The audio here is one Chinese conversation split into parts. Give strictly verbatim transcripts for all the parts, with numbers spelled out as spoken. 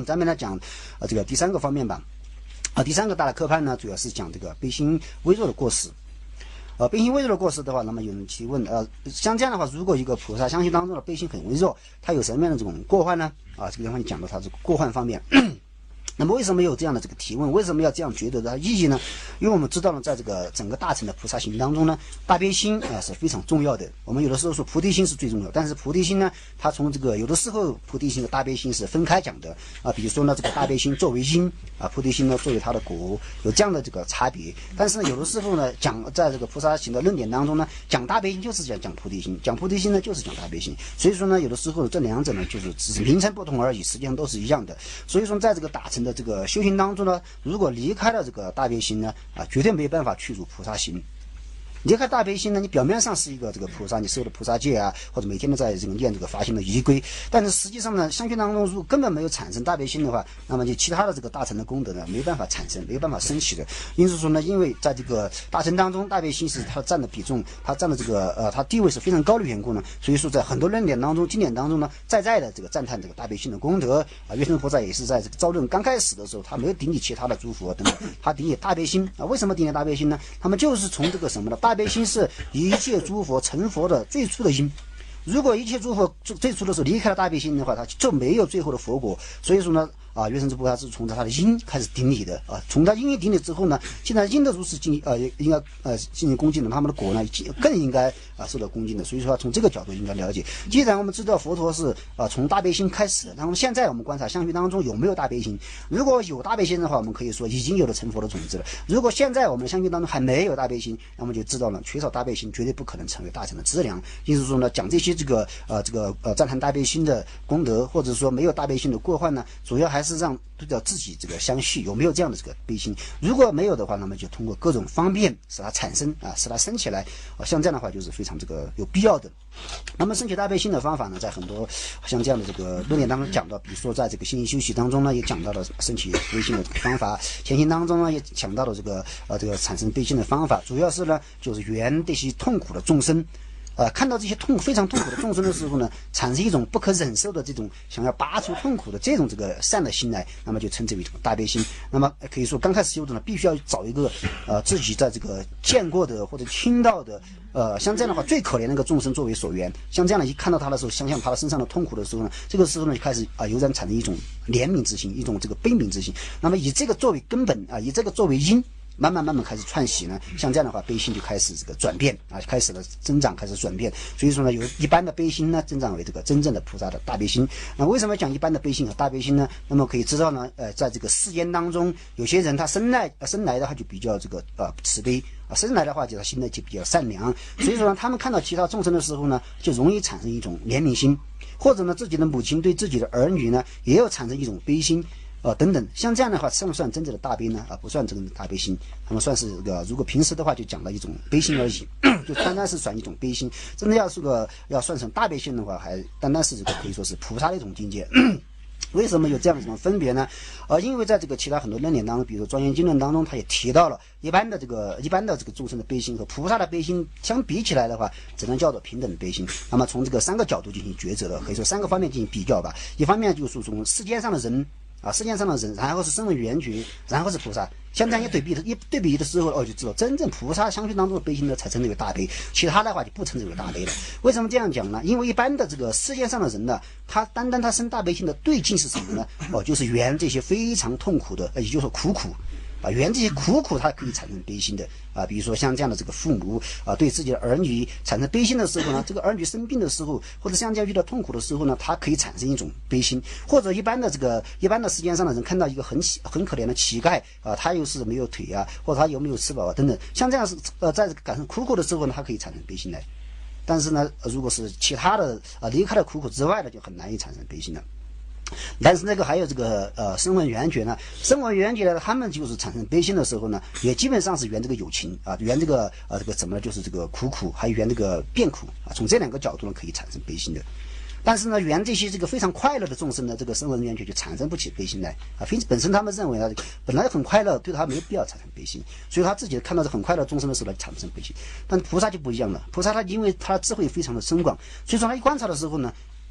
咱们来讲呃这个第三个方面吧。啊，第三个大的科判呢，主要是讲这个悲心微弱的过失。呃，悲心微弱的过失的话，那么有人提问，呃，像这样的话，如果一个菩萨相续当中的悲心很微弱，它有什么样的这种过患呢？啊，这个地方就讲到它这个过患方面。那么为什么有这样的这个提问？为什么要这样觉得它意义呢？因为我们知道呢，在这个整个大乘的菩萨行当中呢，大悲心啊、呃、是非常重要的。我们有的时候说菩提心是最重要，但是菩提心呢，它从这个有的时候菩提心和大悲心是分开讲的啊。比如说呢，这个大悲心作为因啊，菩提心呢作为它的果，有这样的这个差别。但是呢，有的时候呢，讲在这个菩萨行的论点当中呢，讲大悲心就是讲讲菩提心，讲菩提心呢就是讲大悲心。所以说呢，有的时候这两者呢，就是只是名称不同而已，实际上都是一样的。所以说，在这个大乘的这个修行当中呢，如果离开了这个大悲心呢，啊，绝对没办法去入菩萨行。离开大悲心呢，你表面上是一个这个菩萨，你受了菩萨戒啊，或者每天都在这个念这个发心的仪规，但是实际上呢，相续当中如果根本没有产生大悲心的话，那么就其他的这个大乘的功德呢，没办法产生，没办法升起的。因此说呢，因为在这个大乘当中，大悲心是它占的比重，它占的这个呃，它地位是非常高的缘故呢，所以说在很多论点当中、经典当中呢，在在的这个赞叹这个大悲心的功德啊。月生菩萨也是在这个造论刚开始的时候，他没有顶礼其他的诸佛等等，他顶礼大悲心啊。为什么顶礼大悲心呢？他们就是从这个什么呢？大悲心是一切诸佛成佛的最初的因。如果一切诸佛最初的时候离开了大悲心的话，他就没有最后的佛果。所以说呢，啊，月生之菩萨是从他的因开始顶礼的啊，从他因一顶礼之后呢，既然因的如此敬呃应该呃进行恭敬的，他们的果呢更应该啊受到恭敬的。所以说从这个角度应该了解。既然我们知道佛陀是啊从大悲心开始的，那么现在我们观察相续当中有没有大悲心？如果有大悲心的话，我们可以说已经有了成佛的种子了。如果现在我们的相续当中还没有大悲心，那么就知道了缺少大悲心绝对不可能成为大乘的资粮。因此说呢，讲这些这个呃这个呃赞叹大悲心的功德，或者说没有大悲心的过患呢，主要还是让对照自己这个相续有没有这样的这个悲心。如果没有的话，那么就通过各种方便使它产生啊，使它升起来啊，像这样的话就是非常这个有必要的。那么升起大悲心的方法呢，在很多像这样的这个论点当中讲到，比如说在这个心灵修习当中呢，也讲到了升起悲心的方法；前行当中呢，也讲到了这个呃这个产生悲心的方法。主要是呢，就是缘这些痛苦的众生。呃，看到这些痛非常痛苦的众生的时候呢，产生一种不可忍受的这种想要拔除痛苦的这种这个善的心来，那么就称之为这种大悲心。那么可以说，刚开始修的呢，必须要找一个呃自己在这个见过的或者听到的，呃，像这样的话最可怜的一个众生作为所缘。像这样的，一看到他的时候，想想他的身上的痛苦的时候呢，这个时候呢就开始啊、呃，油然产生一种怜悯之心，一种这个悲悯之心。那么以这个作为根本啊、呃，以这个作为因。慢慢慢慢开始串习呢，像这样的话，悲心就开始这个转变啊，开始了增长，开始转变。所以说呢，有一般的悲心呢，增长为这个真正的菩萨的大悲心。那为什么讲一般的悲心和大悲心呢？那么可以知道呢，呃，在这个世间当中，有些人他生来生来的话就比较这个呃慈悲啊，生来的话就他心呢就比较善良。所以说呢，他们看到其他众生的时候呢，就容易产生一种怜悯心，或者呢，自己的母亲对自己的儿女呢，也有产生一种悲心。呃，等等，像这样的话，算不算真正的大悲呢？啊，不算真正的大悲心，他们算是这个，如果平时的话就讲了一种悲心而已，就单单是算一种悲心。真的要是个要算成大悲心的话，还单单是这个可以说是菩萨的一种境界。为什么有这样一种分别呢？呃，因为在这个其他很多论点当中，比如说《庄严经论》当中，他也提到了一般的这个一般的这个众生的悲心和菩萨的悲心相比起来的话，只能叫做平等的悲心。那么从这个三个角度进行抉择的，可以说三个方面进行比较吧。一方面就是从世间上的人。啊，世界上的人，然后是声闻缘觉，然后是菩萨。像这样一对比的，一对比的时候，哦，就知道真正菩萨相续当中的悲心呢，才称之为大悲，其他的话就不称之为大悲了。为什么这样讲呢？因为一般的这个世界上的人呢，他单单他生大悲心的对境是什么呢？哦，就是缘这些非常痛苦的，也就是说苦苦。啊，缘这些苦苦，它可以产生悲心的啊。比如说像这样的这个父母啊，对自己的儿女产生悲心的时候呢，这个儿女生病的时候，或者像这样遇到痛苦的时候呢，他可以产生一种悲心。或者一般的这个一般的世间上的人看到一个很很可怜的乞丐啊，他又是没有腿啊，或者他有没有吃饱啊等等，像这样是呃在感受苦苦的时候呢，他可以产生悲心来。但是呢，如果是其他的啊离开了苦苦之外的，就很难以产生悲心了。但是那个还有这个呃声闻缘觉呢，声闻缘觉呢，他们就是产生悲心的时候呢，也基本上是缘这个有情啊，缘这个呃这个怎么呢，就是这个苦苦，还有缘这个变苦啊，从这两个角度呢可以产生悲心的。但是呢，缘这些这个非常快乐的众生呢，这个声闻缘觉就产生不起悲心来啊。非本身他们认为呢，本来很快乐，对他没有必要产生悲心，所以他自己看到这很快乐众生的时候呢，产生悲心。但菩萨就不一样了，菩萨他因为他的智慧非常的深广，所以说他一观察的时候呢。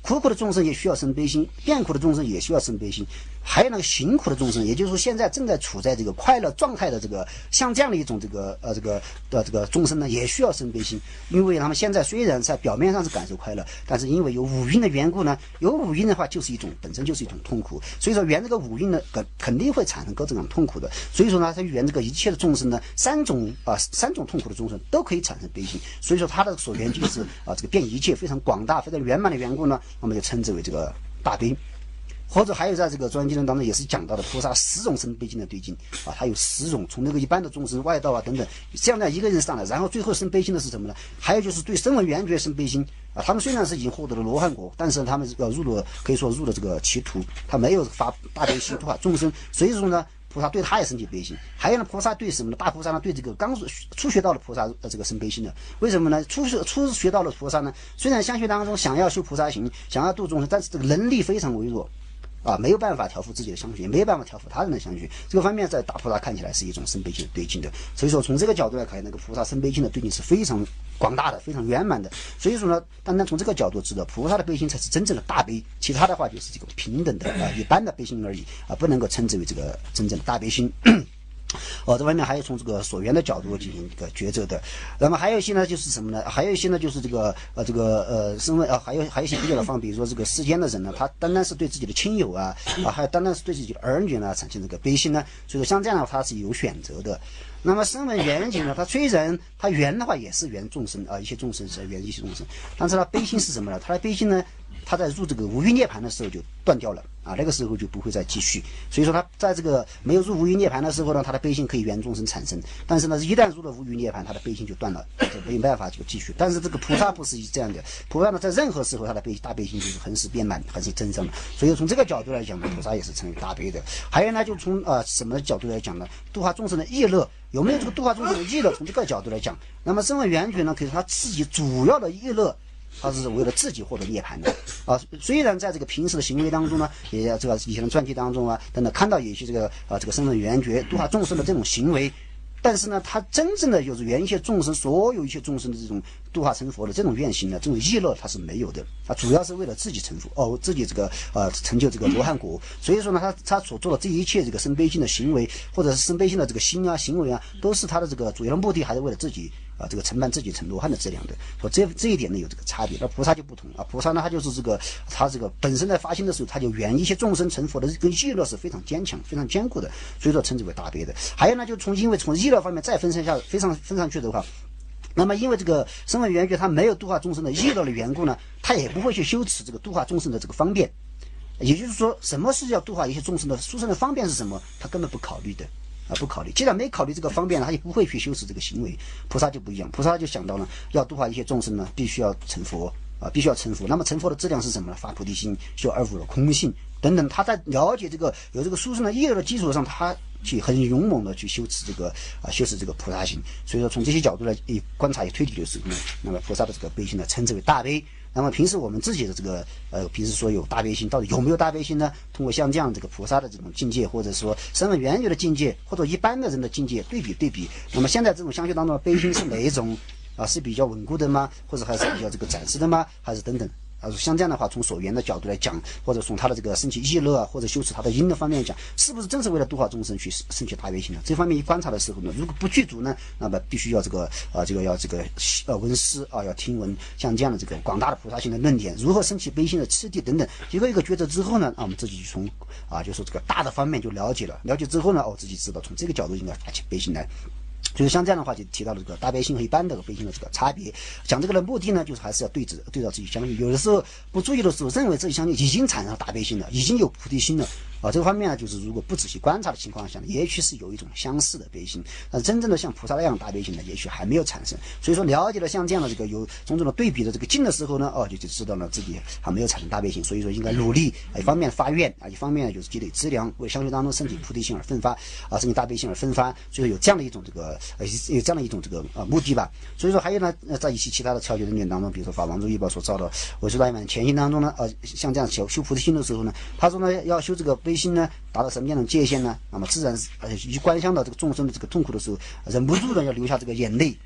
苦苦的众生也需要生悲心，变苦的众生也需要生悲心，还有那个行苦的众生，也就是说现在正在处在这个快乐状态的这个像这样的一种这个呃这个的这个众生呢，也需要生悲心，因为他们现在虽然在表面上是感受快乐，但是因为有五蕴的缘故呢，有五蕴的话就是一种本身就是一种痛苦，所以说缘这个五蕴呢，肯肯定会产生各种痛苦的，所以说呢，它缘这个一切的众生呢，三种啊、呃、三种痛苦的众生都可以产生悲心，所以说它的所缘就是啊、呃、这个遍一切非常广大非常圆满的缘故呢，我们就称之为这个大悲。或者还有在这个《专经》当中也是讲到的菩萨十种生悲心的对境啊，它有十种，从那个一般的众生、外道啊等等，这样的一个人上来，然后最后生悲心的是什么呢？还有就是对声闻缘觉生悲心啊，他们虽然是已经获得了罗汉果，但是他们要入了，可以说入了这个歧途，他没有发大悲心度化众生，所以说呢，菩萨对他也生起悲心。还有呢，菩萨对什么呢？大菩萨呢对这个刚初学道的菩萨呃这个生悲心的，为什么呢？初学初学道的菩萨呢，虽然相续当中想要修菩萨行，想要度众生，但是这个能力非常微弱。啊，没有办法调伏自己的相续，也没有办法调伏他人的相续。这个方面在大菩萨看起来是一种生悲心的对境的。所以说从这个角度来看，那个菩萨生悲心的对境是非常广大的，非常圆满的。所以说呢，单单从这个角度知道，菩萨的悲心才是真正的大悲，其他的话就是这个平等的啊、呃、一般的悲心而已啊，不能够称之为这个真正的大悲心。哦，这方面还有从这个所缘的角度进行一个抉择的。那么还有一些呢，就是什么呢？还有一些呢，就是这个呃这个呃身份啊，还有还有一些比较的方，比如说这个世间的人呢，他单单是对自己的亲友啊啊，还有单单是对自己的儿女呢产生这个悲心呢，所以说像这样的话，他是有选择的。那么声闻缘觉呢，它虽然它缘的话也是缘众生啊，一切众生是缘一切众生，但是它悲心是什么呢？它的悲心呢，他在入这个无余涅槃的时候就断掉了啊，那个时候就不会再继续。所以说他在这个没有入无余涅槃的时候呢，他的悲心可以缘众生产生，但是呢，一旦入了无余涅槃，他的悲心就断了，就没办法就继续。但是这个菩萨不是这样的，菩萨呢在任何时候他的悲大悲心就是恒时遍满，恒时增上的。所以从这个角度来讲呢，菩萨也是成为大悲的。还有呢，就从呃什么角度来讲呢？度化众生的意乐。有没有这个度化众生的意乐？从这个角度来讲，那么声闻缘觉呢，可以说他自己主要的意乐，他是为了自己获得涅槃的啊。虽然在这个平时的行为当中呢，也这个以前的传记当中啊等等看到有一些这个啊这个声闻缘觉度化众生的这种行为，但是呢，他真正的就是缘一切众生，所有一切众生的这种度化成佛的这种愿行呢，这种意乐他是没有的啊，主要是为了自己成佛哦，自己这个呃成就这个罗汉果。所以说呢，他他所做的这一切这个生悲心的行为，或者是生悲心的这个心啊行为啊，都是他的这个主要的目的，还是为了自己啊这个承办自己成罗汉的质量的。说这这一点呢有这个差别，而菩萨就不同啊，菩萨呢他就是这个他这个本身在发心的时候，他就缘一切众生成佛的这个意乐是非常坚强、非常坚固的，所以说称之为大悲的。还有呢，就从因为从意乐方面再分上下非常分上去的话。那么，因为这个声闻缘觉他没有度化众生的意乐的缘故呢，他也不会去修持这个度化众生的这个方便。也就是说，什么是要度化一些众生的殊胜的方便是什么？他根本不考虑的啊，不考虑。既然没考虑这个方便呢，他就不会去修持这个行为。菩萨就不一样，菩萨就想到了要度化一些众生呢，必须要成佛啊，必须要成佛。那么成佛的质量是什么呢？发菩提心，修二无的空性等等。他在了解这个有这个殊胜的意乐的基础上，他去很勇猛的去修持这个啊，修持这个菩萨行。所以说，从这些角度来一观察、一推理的时候呢，那么菩萨的这个悲心呢，称之为大悲。那么平时我们自己的这个呃，平时说有大悲心，到底有没有大悲心呢？通过像这样这个菩萨的这种境界，或者说声闻缘觉的境界，或者一般的人的境界对比对比。那么现在这种相续当中的悲心是哪一种啊？是比较稳固的吗？或者还是比较这个暂时的吗？还是等等？啊，像这样的话，从所缘的角度来讲，或者从他的这个升起意乐啊，或者修持他的因的方面讲，是不是正是为了度化众生去升起大悲心呢？这方面一观察的时候呢，如果不具足呢，那么必须要这个啊，这个要这个呃闻思啊，要听闻像这样的这个广大的菩萨行的论点，如何升起悲心的次第等等，一个一个抉择之后呢，啊，我们自己就从啊，就说这个大的方面就了解了，了解之后呢，哦，自己知道从这个角度应该发起悲心来。就是像这样的话，就提到了这个大悲心和一般的悲心的这个差别。讲这个的目的呢，就是还是要对治对照自己相续。有的时候不注意的时候，认为自己相续已经产生了大悲心了，已经有菩提心了啊。这个方面呢，就是如果不仔细观察的情况下，也许是有一种相似的悲心，但是真正的像菩萨那样大悲心呢，也许还没有产生。所以说，了解了像这样的这个有种种的对比的这个境的时候呢，哦，就就知道了自己还没有产生大悲心。所以说，应该努力一方面发愿啊，一方面呢就是积累资粮，为相续当中升起菩提心而奋发啊，升起大悲心而奋发。所以说有这样的一种这个呃有这样的一种这个呃目的吧。所以说还有呢，在一些其他的超觉人员当中，比如说法王珠一宝所造的我说大满前心当中呢，呃，像这样修修菩提心的时候呢，他说呢要修这个悲心呢，达到什么样的界限呢？那么自然是呃一观想到这个众生的这个痛苦的时候，忍不住的要流下这个眼泪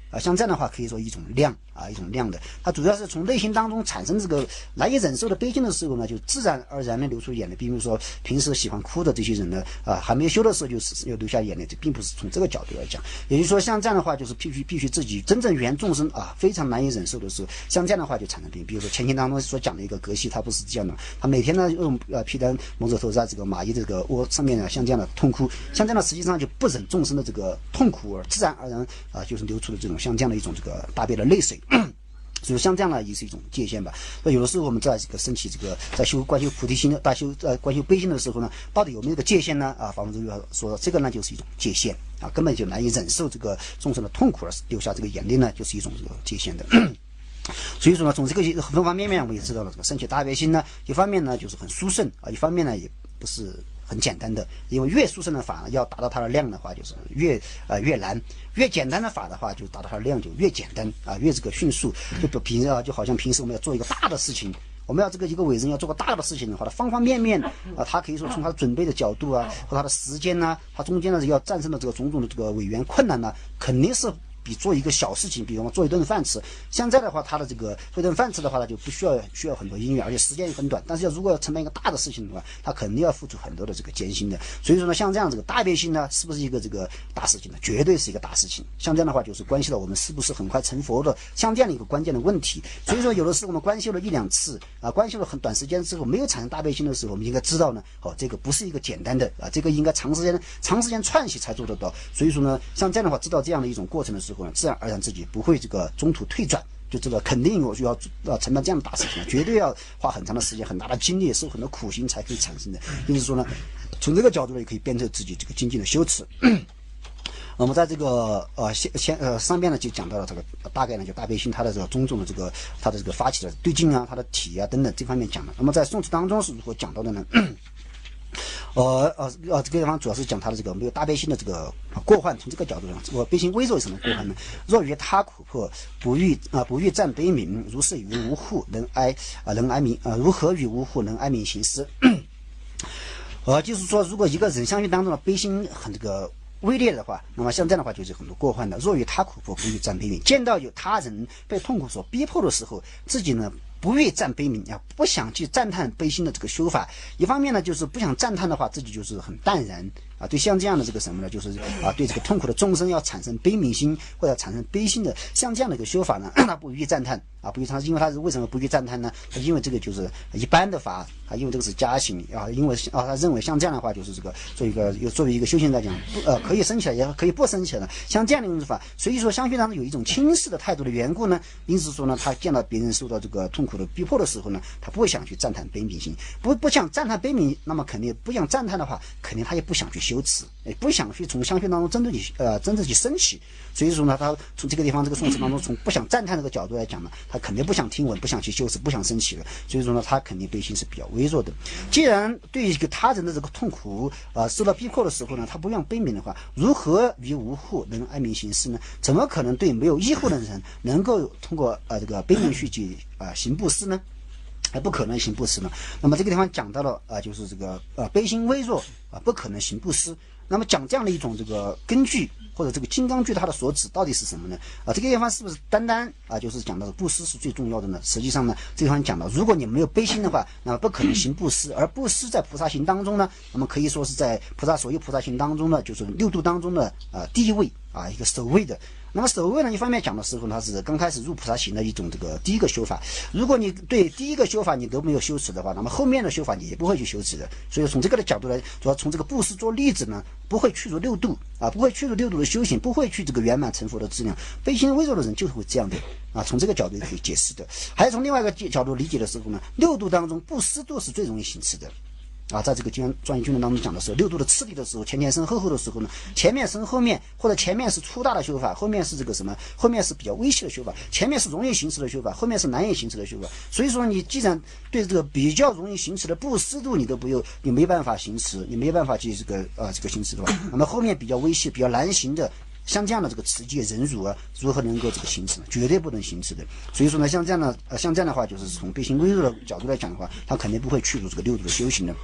啊，像这样的话可以说一种量啊，一种量的，它主要是从内心当中产生这个难以忍受的悲心的时候呢，就自然而然的流出眼泪。比如说平时喜欢哭的这些人呢，啊，还没修的时候就是要流下眼泪，这并不是从这个角度来讲。也就是说，像这样的话，就是必须必须自己真正原众生啊，非常难以忍受的时候，像这样的话就产生病。比如说前经当中所讲的一个格西，他不是这样的，他每天呢用呃披在蒙着头在这个蚂蚁的这个窝上面呢，像这样的痛哭，像这样的实际上就不忍众生的这个痛苦，而自然而然啊，就是流出了这种像这样的一种这个大悲的泪水。所以像这样呢，也是一种界限吧。那有的时候我们在这个升起这个在修观修菩提心的大修呃观修悲心的时候呢，到底有没有这个界限呢？啊，法门中要说这个呢就是一种界限啊，根本就难以忍受这个众生的痛苦而流下这个眼泪呢，就是一种这个界限的。所以说呢，从这个方方面面我们也知道了，这个升起大悲心呢，一方面呢就是很殊胜啊，一方面呢也不是很简单的，因为越殊胜的法要达到它的量的话，就是越呃越难；越简单的法的话，就达到它的量就越简单啊，越这个迅速。就比平时啊，就好像平时我们要做一个大的事情，我们要这个一个伟人要做个大的事情的话，他方方面面啊，他可以说从他准备的角度啊，和他的时间呐、啊，他中间呢要战胜的这个种种的这个委员困难呢、啊，肯定是比做一个小事情，比如说做一顿饭吃，现在的话，他的这个做一顿饭吃的话呢，就不需要需要很多音乐，而且时间也很短。但是要如果要承担一个大的事情的话，他肯定要付出很多的这个艰辛的。所以说呢，像这样这个大悲心呢，是不是一个这个大事情呢？绝对是一个大事情。像这样的话，就是关系到我们是不是很快成佛的，像这样的一个关键的问题。所以说，有的时候我们观修了一两次啊，观修了很短时间之后，没有产生大悲心的时候，我们应该知道呢，哦，这个不是一个简单的啊，这个应该长时间长时间串习才做得到。所以说呢，像这样的话，知道这样的一种过程的时候呢，自然而然自己不会这个中途退转，就这个肯定我就要要承担这样的大事情，绝对要花很长的时间、很大的精力、受很多苦心才可以产生的。因此说呢，从这个角度呢，也可以鞭策自己这个精进的修持。我们在这个呃先先呃上边呢就讲到了这个大概呢就大悲心它的这个种种的这个它的这个发起的对境啊、它的体啊等等这方面讲了。那么在宋词当中是如何讲到的呢？呃呃呃，这个地方主要是讲他的这个没有大悲心的这个过患。从这个角度上，我悲心微弱有什么过患呢？若于他苦迫，不欲啊、呃、不欲占悲悯，如是与无护能哀啊、呃、能哀悯啊、呃、如何与无护能哀悯行施？呃，就是说，如果一个人相续当中的悲心很这个微劣的话，那么像这样的话就是很多过患的。若于他苦迫，不欲占悲悯，见到有他人被痛苦所逼迫的时候，自己呢不愿赞悲悯啊，不想去赞叹悲心的这个修法。一方面呢，就是不想赞叹的话，自己就是很淡然啊。对像这样的这个什么呢，就是啊，对这个痛苦的众生要产生悲悯心或者产生悲心的，像这样的一个修法呢，他不予赞叹啊，不予赞叹，因为他是为什么不予赞叹呢？他因为这个就是一般的法啊，因为这个是加行啊，因为啊，他认为像这样的话就是这个做一个作为一个修行来讲，不呃可以升起来，也可以不升起来的，像这样的一种法，所以说相续当中有一种轻视的态度的缘故呢，因此说呢，他见到别人受到这个痛苦的逼迫的时候呢，他不会想去赞叹悲悯心，不不想赞叹悲悯，那么肯定不想赞叹的话，肯定他也不想去修持，也不想去从相续当中真正去呃真正去升起。所以说呢，他从这个地方这个宋词当中，从不想赞叹这个角度来讲呢，他肯定不想听闻，不想去修持，不想升起的。所以说呢，他肯定悲心是比较微弱的。既然对一个他人的这个痛苦啊、呃、受到逼迫的时候呢，他不愿悲悯的话，如何于无护能哀悯行施呢？怎么可能对没有依护的人能够通过呃这个悲悯去去啊、呃、行布施呢？还不可能行布施呢。那么这个地方讲到了啊、呃，就是这个呃悲心微弱啊、呃，不可能行布施。那么讲这样的一种这个根据或者这个金刚句它的所指到底是什么呢？啊，这个地方是不是单单啊就是讲到布施是最重要的呢？实际上呢，这地方讲到，如果你没有悲心的话，那么不可能行布施。而布施在菩萨行当中呢，那么可以说是在菩萨所有菩萨行当中呢，就是六度当中的啊、呃、第一位啊一个首位的。那么首位呢，一方面讲的时候，它是刚开始入菩萨行的一种这个第一个修法。如果你对第一个修法你都没有修持的话，那么后面的修法你也不会去修持的。所以从这个的角度来，主要从这个布施做例子呢，不会去除六度啊，不会去除六度的修行，不会去这个圆满成佛的质量。悲心微弱的人就是会这样的啊，从这个角度可以解释的。还有从另外一个角度理解的时候呢，六度当中布施度是最容易行持的。啊，在这个经专业经论当中讲的时候，六度的次第的时候，前前生后后的时候呢，前面生后面，或者前面是粗大的修法，后面是这个什么，后面是比较微细的修法，前面是容易行持的修法，后面是难以行持的修法。所以说，你既然对这个比较容易行持的布施度你都不有，你没办法行持，你没办法去这个啊这个行持的话，那么后面比较微细、比较难行的。像这样的这个持戒忍辱啊，如何能够这个行持呢？绝对不能行持的。所以说呢，像这样的呃，像这样的话，就是从悲心微弱的角度来讲的话，他肯定不会去除这个六度的修行的。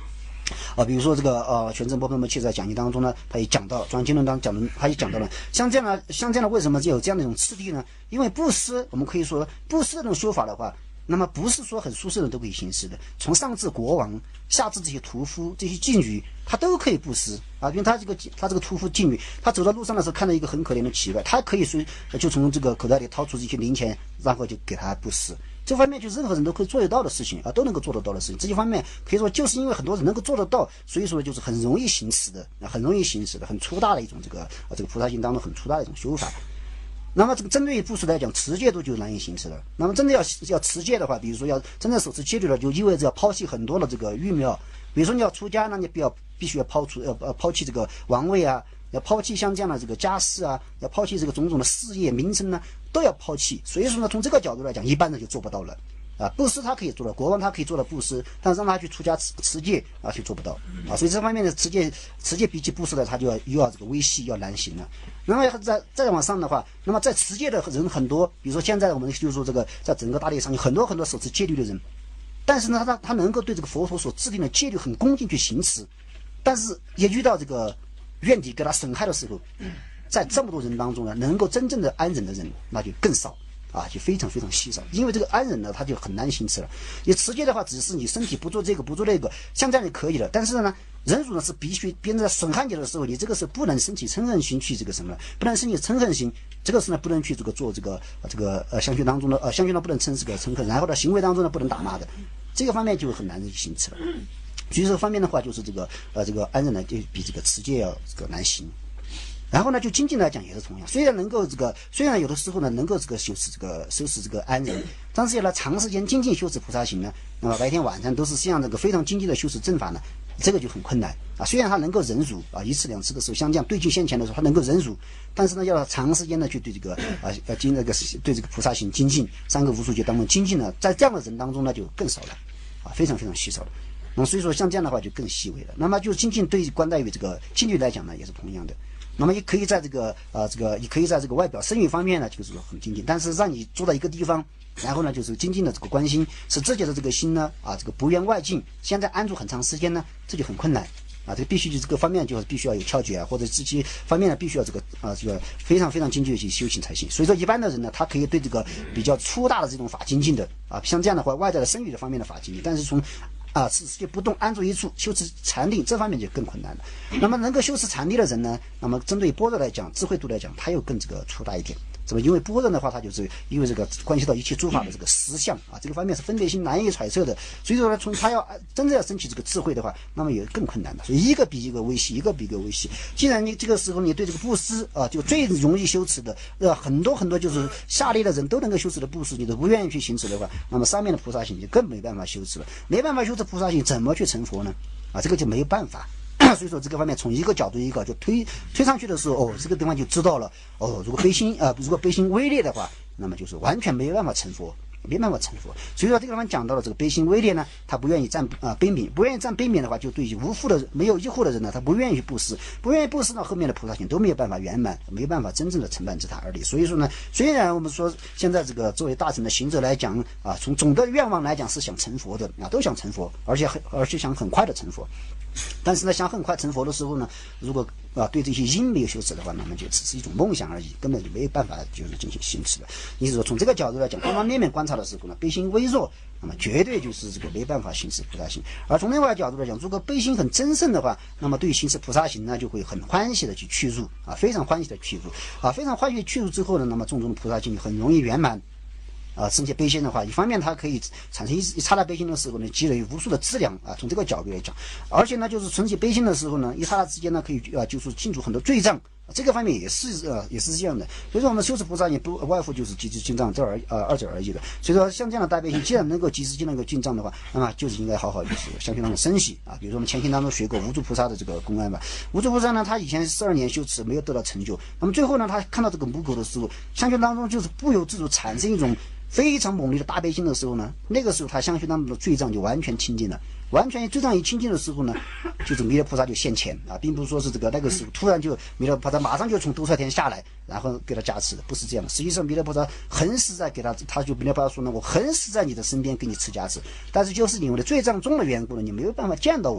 啊，比如说这个呃，全真波波摩切在讲义当中呢，他也讲到，转经论当中讲的，他也讲到了，像这样的，像这样的，为什么就有这样的一种次第呢？因为布施，我们可以说布施这种修法的话，那么不是说很舒适的都可以行施的，从上至国王，下至这些屠夫、这些妓女，他都可以布施啊。因为他这个他这个屠夫妓女，他走到路上的时候看到一个很可怜的乞丐，他可以随就从这个口袋里掏出这些零钱，然后就给他布施。这方面就任何人都可以做得到的事情啊，都能够做得到的事情。这些方面可以说就是因为很多人能够做得到，所以说就是很容易行持的，很容易行持的，很粗大的一种这个啊这个菩萨行当中很粗大的一种修法。那么这个针对于布施来讲，持戒度就难以行持了。那么真的要要持戒的话，比如说要真正守持戒律了，就意味着要抛弃很多的这个欲妙。比如说你要出家，那你必要必须要抛除要呃抛弃这个王位啊，要抛弃像这样的这个家世啊，要抛弃这个种种的事业名声呢，都要抛弃。所以说呢，从这个角度来讲，一般人就做不到了。啊，布施他可以做到，国王他可以做到布施，但是让他去出家持持戒啊，就做不到啊。所以这方面的持戒，持戒比起布施的，他就要又要这个微细，要难行了。那么再再往上的话，那么在持戒的人很多，比如说现在我们就是说这个在整个大地上有很多很多守持戒律的人，但是呢，他他能够对这个佛陀所制定的戒律很恭敬去行持，但是也遇到这个怨敌给他损害的时候，在这么多人当中呢，能够真正的安忍的人，那就更少。啊，就非常非常稀少，因为这个安忍呢，他就很难行持了。你持戒的话，只是你身体不做这个，不做那个，像这样就可以了。但是呢，忍辱呢是必须别人在损害你的时候，你这个是不能升起嗔恨心去这个什么，不能升起嗔恨心，这个是呢不能去这个做这个呃这个呃相续当中的呃相续呢不能称这个嗔恨，然后呢行为当中呢不能打骂的，这个方面就很难行持了。所以这方面的话，就是这个呃这个安忍呢就比这个持戒要这个难行。然后呢，就精进来讲也是同样，虽然能够这个，虽然有的时候呢能够这个修持这个修持这个安忍，但是要来长时间精进修持菩萨行呢，那么白天晚上都是像这个非常精进的修持正法呢，这个就很困难啊。虽然他能够忍辱啊，一次两次的时候，像这样对境现前的时候，他能够忍辱，但是呢，要长时间的去对这个啊呃经这个对这个菩萨行精进，三个无数劫当中精进呢，在这样的人当中呢就更少了啊，非常非常稀少了。那么所以说像这样的话就更细微了。那么就精进对关待于这个戒律来讲呢，也是同样的。那么也可以在这个呃这个也可以在这个外表声誉方面呢，就是说很精进，但是让你坐到一个地方，然后呢就是精进的这个关心，使自己的这个心呢啊这个不愿外境，现在安住很长时间呢，这就很困难啊。这个必须就这个方面就是必须要有窍诀啊，或者这些方面呢必须要这个啊这个非常非常精进的去修行才行。所以说一般的人呢，他可以对这个比较粗大的这种法精进的啊，像这样的话外在的声誉的方面的法精进，但是从啊，持戒不动，安住一处，修持禅定，这方面就更困难了。那么能够修持禅定的人呢，那么针对般若来讲，智慧度来讲，他又更这个粗大一点。怎么？因为般若的话，它就是因为这个关系到一切诸法的这个实相啊，这个方面是分别心难以揣测的。所以说呢，从他要真正要升起这个智慧的话，那么也更困难的。所以一个比一个微细，一个比一个微细。既然你这个时候你对这个布施啊，就最容易修持的，呃，很多很多就是下列的人都能够修持的布施，你都不愿意去行持的话，那么上面的菩萨行就更没办法修持了。没办法修持菩萨行，怎么去成佛呢？啊，这个就没有办法。所以说这个方面从一个角度一个就推推上去的时候，哦，这个地方就知道了，哦，如果悲心啊、呃，如果悲心微劣的话，那么就是完全没有办法成佛，没办法成佛。所以说这个地方讲到了这个悲心微劣呢，他不愿意占啊悲悯，不愿意占悲悯的话，就对于无父的没有依护的人呢，他不愿意去布施，不愿意布施呢，后面的菩萨行都没有办法圆满，没有办法真正的承办自他而立。所以说呢，虽然我们说现在这个作为大乘的行者来讲啊，从总的愿望来讲是想成佛的啊，都想成佛，而且很而且想很快的成佛。但是呢，想很快成佛的时候呢，如果啊对这些因没有修持的话，那么就只是一种梦想而已，根本就没有办法就是进行行持的。也就是说，从这个角度来讲，方方面面观察的时候呢，悲心微弱，那么绝对就是这个没办法行持菩萨行。而从另外一个角度来讲，如果悲心很真盛的话，那么对于行持菩萨行呢，就会很欢喜的去去入啊，非常欢喜的去入啊，非常欢喜的去入之后呢，那么种种的菩萨行很容易圆满。啊，升起悲心的话，一方面它可以产生一一刹那悲心的时候呢，积累无数的资粮啊。从这个角度来讲，而且呢，就是存起悲心的时候呢，一刹那之间呢，可以啊，就是清除很多罪障。这个方面也是呃也是这样的。所以说我们修持菩萨也不外乎就是及时进藏这而呃二者而已的。所以说像这样的大悲心，既然能够及时进那个进藏的话，那么就是应该好好就是相信当中升起啊。比如说我们前行当中学过无著菩萨的这个公案吧，无著菩萨呢，他以前十二年修持没有得到成就，那么最后呢，他看到这个母狗的时候，相信当中就是不由自主产生一种非常猛烈的大悲心的时候呢，那个时候他相续当中的罪障就完全清净了，完全罪障一清净的时候呢，就是弥勒菩萨就现前啊，并不是说是这个那个时候突然就弥勒菩萨马上就从兜率天下来，然后给他加持的，不是这样的。实际上弥勒菩萨很实在给他，他就弥勒菩萨说呢，我很实在你的身边给你持加持，但是就是因为的罪障重的缘故呢，你没有办法见到我。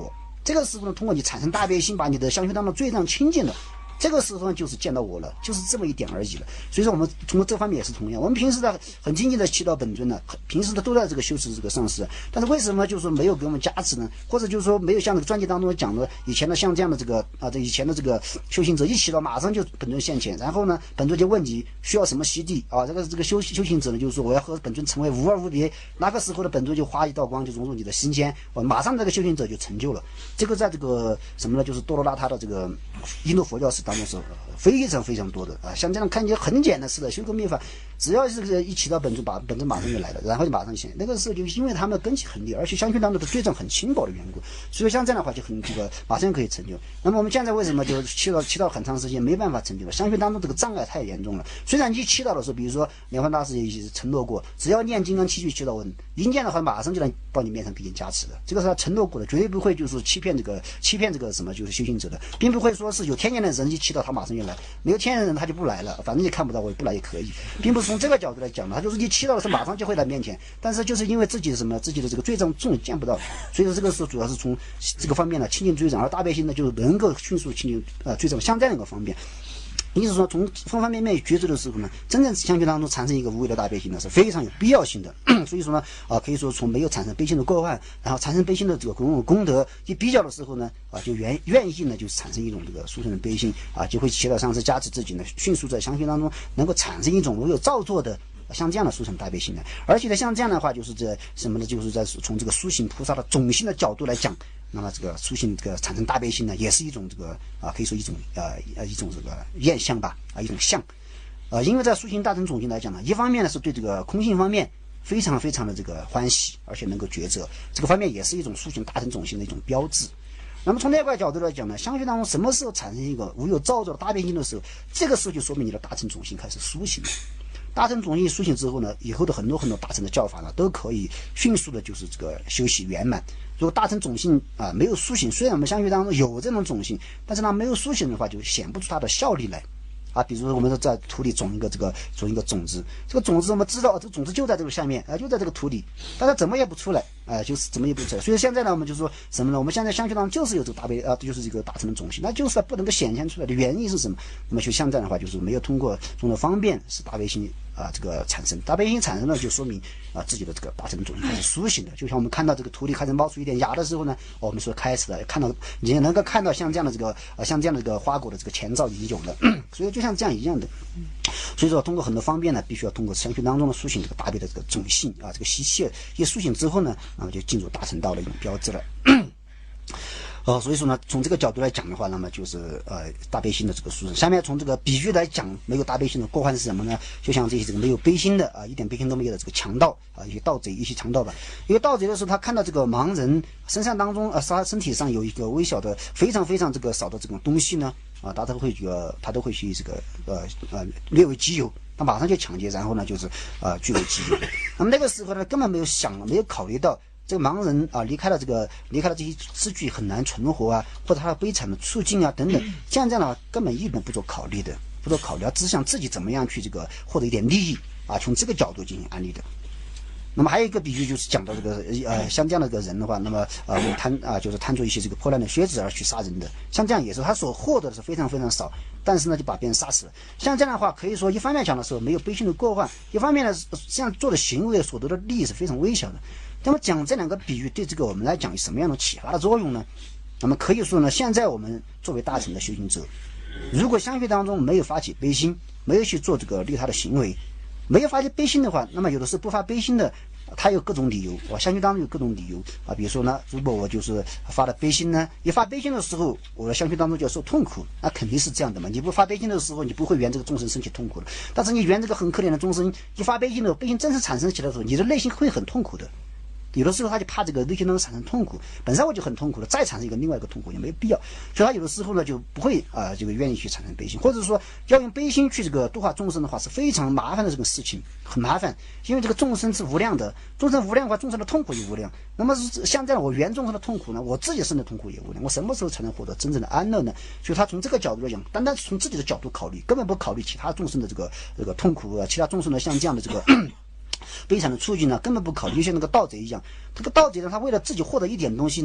这个时候呢，通过你产生大悲心，把你的相续当中罪障清净了。这个时候呢，就是见到我了，就是这么一点而已了。所以说，我们通过这方面也是同样。我们平时的很精进的祈祷本尊呢，平时的都在这个修持这个上师，但是为什么就是说没有给我们加持呢？或者就是说没有像这个专辑当中讲的以前的像这样的这个啊，这以前的这个修行者一祈祷马上就本尊现前，然后呢，本尊就问你需要什么悉地啊？这个这个修修行者呢，就是说我要和本尊成为无二无别，那个时候的本尊就发一道光，就融入你的心间，我马上这个修行者就成就了。这个在这个什么呢？就是多罗拉他的这个印度佛教史当中是非常非常多的啊，像这样看起来很简单似的修个秘法，只要是一起到本尊，把本尊马上就来了，然后就马上显。那个时候就因为他们的根基很厉害，而且相续当中的罪障很轻薄的缘故，所以像这样的话就很这个马上可以成就。那么我们现在为什么就祈祷祈祷很长时间没办法成就了？相续当中这个障碍太严重了。虽然你祈祷的时候，比如说莲花大师也承诺过，只要念金刚七句祈祷文，一念的话马上就能到你面上给你加持的，这个是他承诺过的，绝对不会就是欺骗这个欺骗这个什么就是修行者的，并不会说是有天眼的人一祈祷他马上就来，没有天眼的人他就不来了，反正你看不到我不来也可以，并不是从这个角度来讲的，他就是你祈祷的时候马上就会来面前，但是就是因为自己的什么自己的这个罪障重见不到，所以说这个时候主要是从这个方面呢清净罪障，而大悲心呢就能够迅速清净呃罪障，像这样一个方面。也就是说，从方方面面觉知的时候呢，真正相续当中产生一个无为的大悲心呢，是非常有必要性的。所以说呢，啊，可以说从没有产生悲心的过患，然后产生悲心的这个种种功德一比较的时候呢，啊，就愿愿意呢，就产生一种这个殊胜的悲心啊，就会起到上师加持自己呢，迅速在相续当中能够产生一种无有造作的。像这样的殊胜大悲心呢，而且呢，像这样的话，就是这什么呢？就是在从这个苏行菩萨的种性的角度来讲，那么这个苏行这个产生大悲心呢，也是一种这个啊，可以说一种呃呃一种这个现象吧，啊一种相，呃，因为在苏行大乘种性来讲呢，一方面呢是对这个空性方面非常非常的这个欢喜，而且能够抉择，这个方面也是一种苏行大乘种性的一种标志。那么从另外一个角度来讲呢，相续当中什么时候产生一个无有造作的大悲心的时候，这个时候就说明你的大乘种性开始苏醒了。大乘种性苏醒之后呢，以后的很多很多大乘的教法呢，都可以迅速的就是这个修习圆满。如果大乘种性啊没有苏醒，虽然我们相续当中有这种种性，但是它没有苏醒的话，就显不出它的效力来。啊，比如说我们在土里种一个这个种一个种子，这个种子我们知道这个种子就在这个下面啊，就在这个土里，但是怎么也不出来啊，就是怎么也不出来。所以现在呢，我们就说什么呢？我们现在相续当中就是有这个大悲啊，就是这个大乘的种性，那就是不能够显现出来的原因是什么？那么就像这样的话，就是没有通过种的方便使大悲心啊这个产生，大悲心产生了，就说明啊自己的这个大乘种性开始苏醒的。就像我们看到这个土里开始冒出一点芽的时候呢，我们说开始了，看到你能够看到像这样的这个啊像这样的这个花果的这个前兆已经有了，所以就像这样一样的。所以说通过很多方面呢，必须要通过相续当中的苏醒这个大悲的这个种性啊，这个习气一苏醒之后呢，那么就进入大乘道的一种标志了。呃，所以说呢，从这个角度来讲的话，那么就是呃大悲心的这个殊胜。下面从这个比喻来讲，没有大悲心的过患是什么呢？就像这些这个没有悲心的啊，一点悲心都没有的这个强盗啊，一些盗贼，一些强盗吧。一个盗贼的时候，他看到这个盲人身上当中啊，他身体上有一个微小的、非常非常这个少的这种东西呢，啊，他都会这个他都会去这个呃呃略为己有。他马上就抢劫，然后呢就是呃据为己有。那么那个时候呢，根本没有想，没有考虑到。这个盲人啊，离开了这个，离开了这些支具很难存活啊，或者他悲惨的处境啊等等，像这样的话根本一本不做考虑的，不做考虑，只想自己怎么样去这个获得一点利益啊，从这个角度进行安利的。那么还有一个比喻就是讲到这个呃，像这样的这个人的话，那么呃贪啊，就是贪着一些这个破烂的靴子而去杀人的，像这样也是他所获得的是非常非常少，但是呢就把别人杀死了。像这样的话，可以说一方面讲的时候没有悲心的过患，一方面呢这样做的行为所得的利益是非常微小的。那么讲这两个比喻对这个我们来讲有什么样的启发的作用呢？那么可以说呢，现在我们作为大乘的修行者，如果相续当中没有发起悲心，没有去做这个利他的行为，没有发起悲心的话，那么有的是不发悲心的，他有各种理由，我相信当中有各种理由啊，比如说呢，如果我就是发了悲心呢，一发悲心的时候，我的相续当中就要受痛苦，那肯定是这样的嘛。你不发悲心的时候，你不会圆这个众生身体痛苦的，但是你圆这个很可怜的众生，一发悲心的悲心真实产生起来的时候，你的内心会很痛苦的。有的时候他就怕这个内心当中产生痛苦，本身我就很痛苦了，再产生一个另外一个痛苦也没有必要，所以他有的时候呢就不会啊、呃、这个愿意去产生悲心，或者说要用悲心去这个度化众生的话是非常麻烦的这个事情，很麻烦，因为这个众生是无量的，众生无量的话，众生的痛苦也无量。那么像这样我圆众生的痛苦呢，我自己生的痛苦也无量，我什么时候才能获得真正的安乐呢？所以他从这个角度来讲，单单从自己的角度考虑，根本不考虑其他众生的这个这个痛苦啊，其他众生的像这样的这个。悲惨的处境呢，根本不考虑，就像那个盗贼一样。这个盗贼呢，他为了自己获得一点东西呢，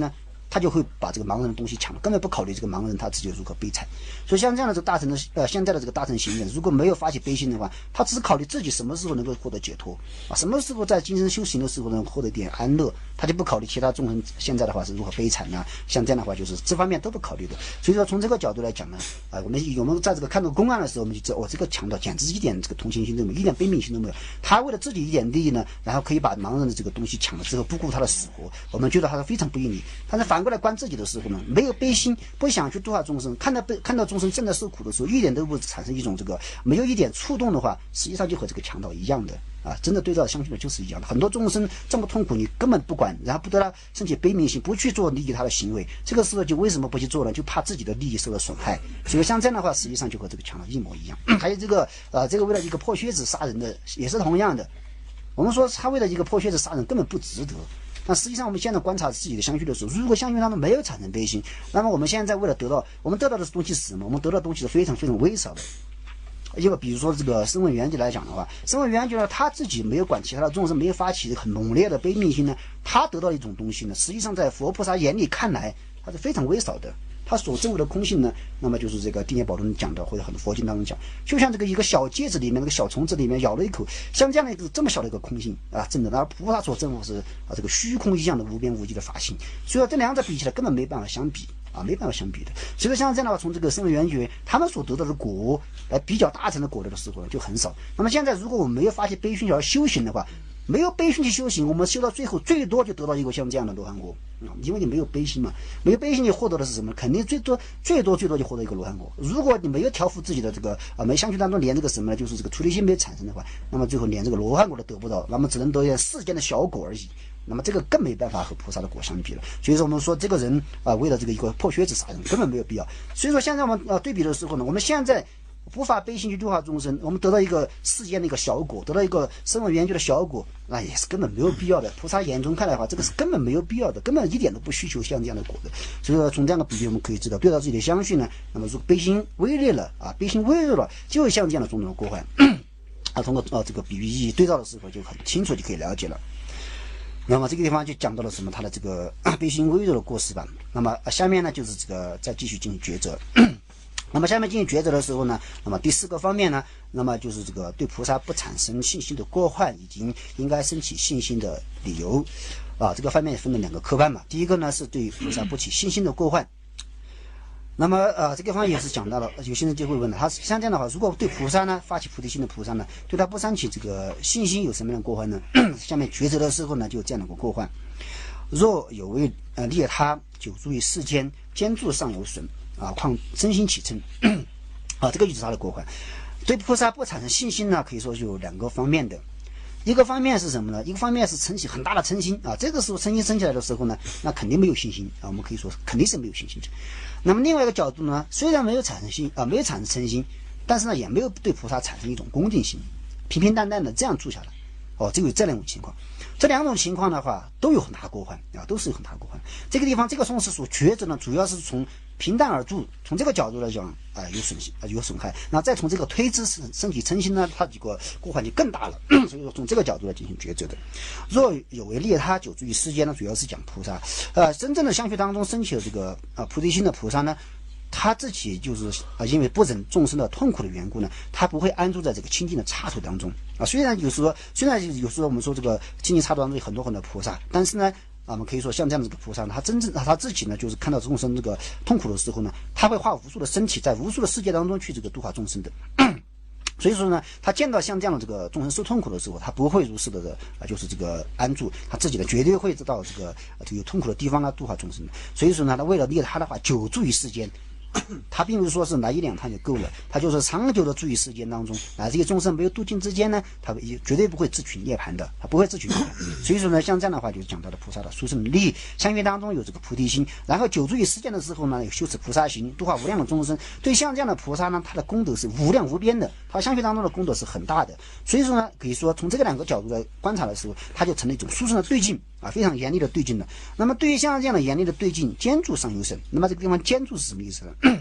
他就会把这个盲人的东西抢了，根本不考虑这个盲人他自己如何悲惨。所以像这样的这个大乘的呃现在的这个大乘行人，如果没有发起悲心的话，他只考虑自己什么时候能够获得解脱啊，什么时候在今生修行的时候能获得一点安乐，他就不考虑其他众生现在的话是如何悲惨啊，像这样的话就是这方面都不考虑的。所以说从这个角度来讲呢，啊、呃，我们我们在这个看到公案的时候，我们就知道，我、哦、这个强盗简直一点这个同情心都没有，一点悲悯心都没有。他为了自己一点利益呢，然后可以把盲人的这个东西抢了之后，不顾他的死活，我们觉得他是非常不义理。但是反过来观自己的时候呢，没有悲心，不想去度化众生，看到被看到众生正在受苦的时候，一点都不产生一种这个没有一点触动的话，实际上就和这个强盗一样的啊，真的对照相信的就是一样的。很多众生这么痛苦，你根本不管，然后不得他升起悲悯心，不去做利益他的行为，这个时候就为什么不去做呢？就怕自己的利益受到损害。所以像这样的话，实际上就和这个强盗一模一样。还有这个呃，这个为了一个破靴子杀人的，也是同样的。我们说他为了一个破靴子杀人根本不值得，但实际上我们现在观察自己的相续的时候，如果相续当中没有产生悲心，那么我们现在为了得到，我们得到的东西是什么？我们得到的东西是非常非常微少的。因为比如说这个声闻缘觉来讲的话，声闻缘觉呢，他自己没有管其他的众生，没有发起很猛烈的悲悯心呢，他得到一种东西呢，实际上在佛菩萨眼里看来，它是非常微少的。他所证悟的空性呢，那么就是这个定业宝论讲的，或者很多佛经当中讲，就像这个一个小芥子里面那个小虫子里面咬了一口，像这样的一个这么小的一个空性啊，真的，而菩萨所证悟是啊这个虚空一样的无边无际的法性，所以说这两者比起来根本没办法相比啊，没办法相比的。所以说像这样的话，从这个声闻缘觉他们所得到的果，来比较大乘的果的时候就很少。那么现在如果我们没有发现悲心而修行的话，没有悲心去修行，我们修到最后最多就得到一个像这样的罗汉果啊，因为你没有悲心嘛，没有悲心你获得的是什么？肯定最多最多最多就获得一个罗汉果。如果你没有调伏自己的这个啊，没相续当中连这个什么呢？就是这个出离心没有产生的话，那么最后连这个罗汉果都得不到，那么只能得一点世间的小果而已。那么这个更没办法和菩萨的果相比了。所以说我们说这个人啊、呃，为了这个一个破靴子杀人根本没有必要。所以说现在我们啊、呃、对比的时候呢，我们现在不发悲心去度化众生，我们得到一个世间的一个小果，得到一个声闻缘觉的小果，那也是根本没有必要的。菩萨眼中看来的话，这个是根本没有必要的，根本一点都不需求像这样的果的。所以说从这样的比喻我们可以知道，对照自己的相续呢，那么如果悲心微劣了啊，悲心微弱了，就像这样的种种的过患啊，通过啊这个比喻意义对照的时候就很清楚就可以了解了。那么这个地方就讲到了什么？他的这个悲心微弱的过失吧。那么下面呢就是这个再继续进行抉择。那么下面进行抉择的时候呢，那么第四个方面呢，那么就是这个对菩萨不产生信心的过患，以及应该升起信心的理由啊。这个方面分了两个科判嘛。第一个呢是对菩萨不起信心的过患。那么呃这个方面也是讲到了，有些人就会问了，他像这样的话，如果对菩萨呢发起菩提心的菩萨呢，对他不升起这个信心有什么样的过患呢？下面抉择的时候呢，就有这样的一个过患。若有为呃利他，久住于世间，坚住尚有损啊，况真心起嗔啊，这个就是他的过患。对菩萨不产生信心呢，可以说是有两个方面的。一个方面是什么呢？一个方面是升起很大的嗔心啊，这个时候嗔心升起来的时候呢，那肯定没有信心啊，我们可以说肯定是没有信心的。那么另外一个角度呢，虽然没有产生心啊，没有产生嗔心，但是呢，也没有对菩萨产生一种恭敬心，平平淡淡的这样住下来。哦，只有这两种情况，这两种情况的话都有很大过患啊，都是有很大过患。这个地方这个松是所抉择呢，主要是从平淡而住，从这个角度来讲啊、呃，有损啊、呃、有损害。那再从这个推知身体嗔心呢，它这个过患就更大了。所以说从这个角度来进行抉择的。若有为利他，久住于世间呢，主要是讲菩萨。呃，真正的相续当中升起了这个啊、呃、菩提心的菩萨呢，他自己就是啊，因为不忍众生的痛苦的缘故呢，他不会安住在这个清净的刹土当中啊。虽然有时候，虽然有时候我们说这个清净刹土当中有很多很多菩萨，但是呢，啊，我们可以说像这样的这个菩萨呢，他真正他自己呢，就是看到众生这个痛苦的时候呢，他会化无数的身体，在无数的世界当中去这个度化众生的。所以说呢，他见到像这样的这个众生受痛苦的时候，他不会如是的啊，就是这个安住，他自己呢绝对会知道这个这个有痛苦的地方啊，度化众生的。所以说呢，他为了利他的话，久住于世间。他并不是说是来一两趟就够了，他就是长久的住于世间当中啊，这些众生没有度尽之间呢，他也绝对不会自取涅槃的，他不会自取涅槃。所以说呢，像这样的话就讲到了菩萨的殊胜利益，相续当中有这个菩提心，然后久住于世间的时候呢，有修持菩萨行，度化无量的众生。对像这样的菩萨呢，他的功德是无量无边的，他相续当中的功德是很大的。所以说呢，可以说从这个两个角度来观察的时候，他就成了一种殊胜的对境啊，非常严厉的对境了。那么对于像这样的严厉的对境，坚住尚有省。那么这个地方坚住是什么意思呢？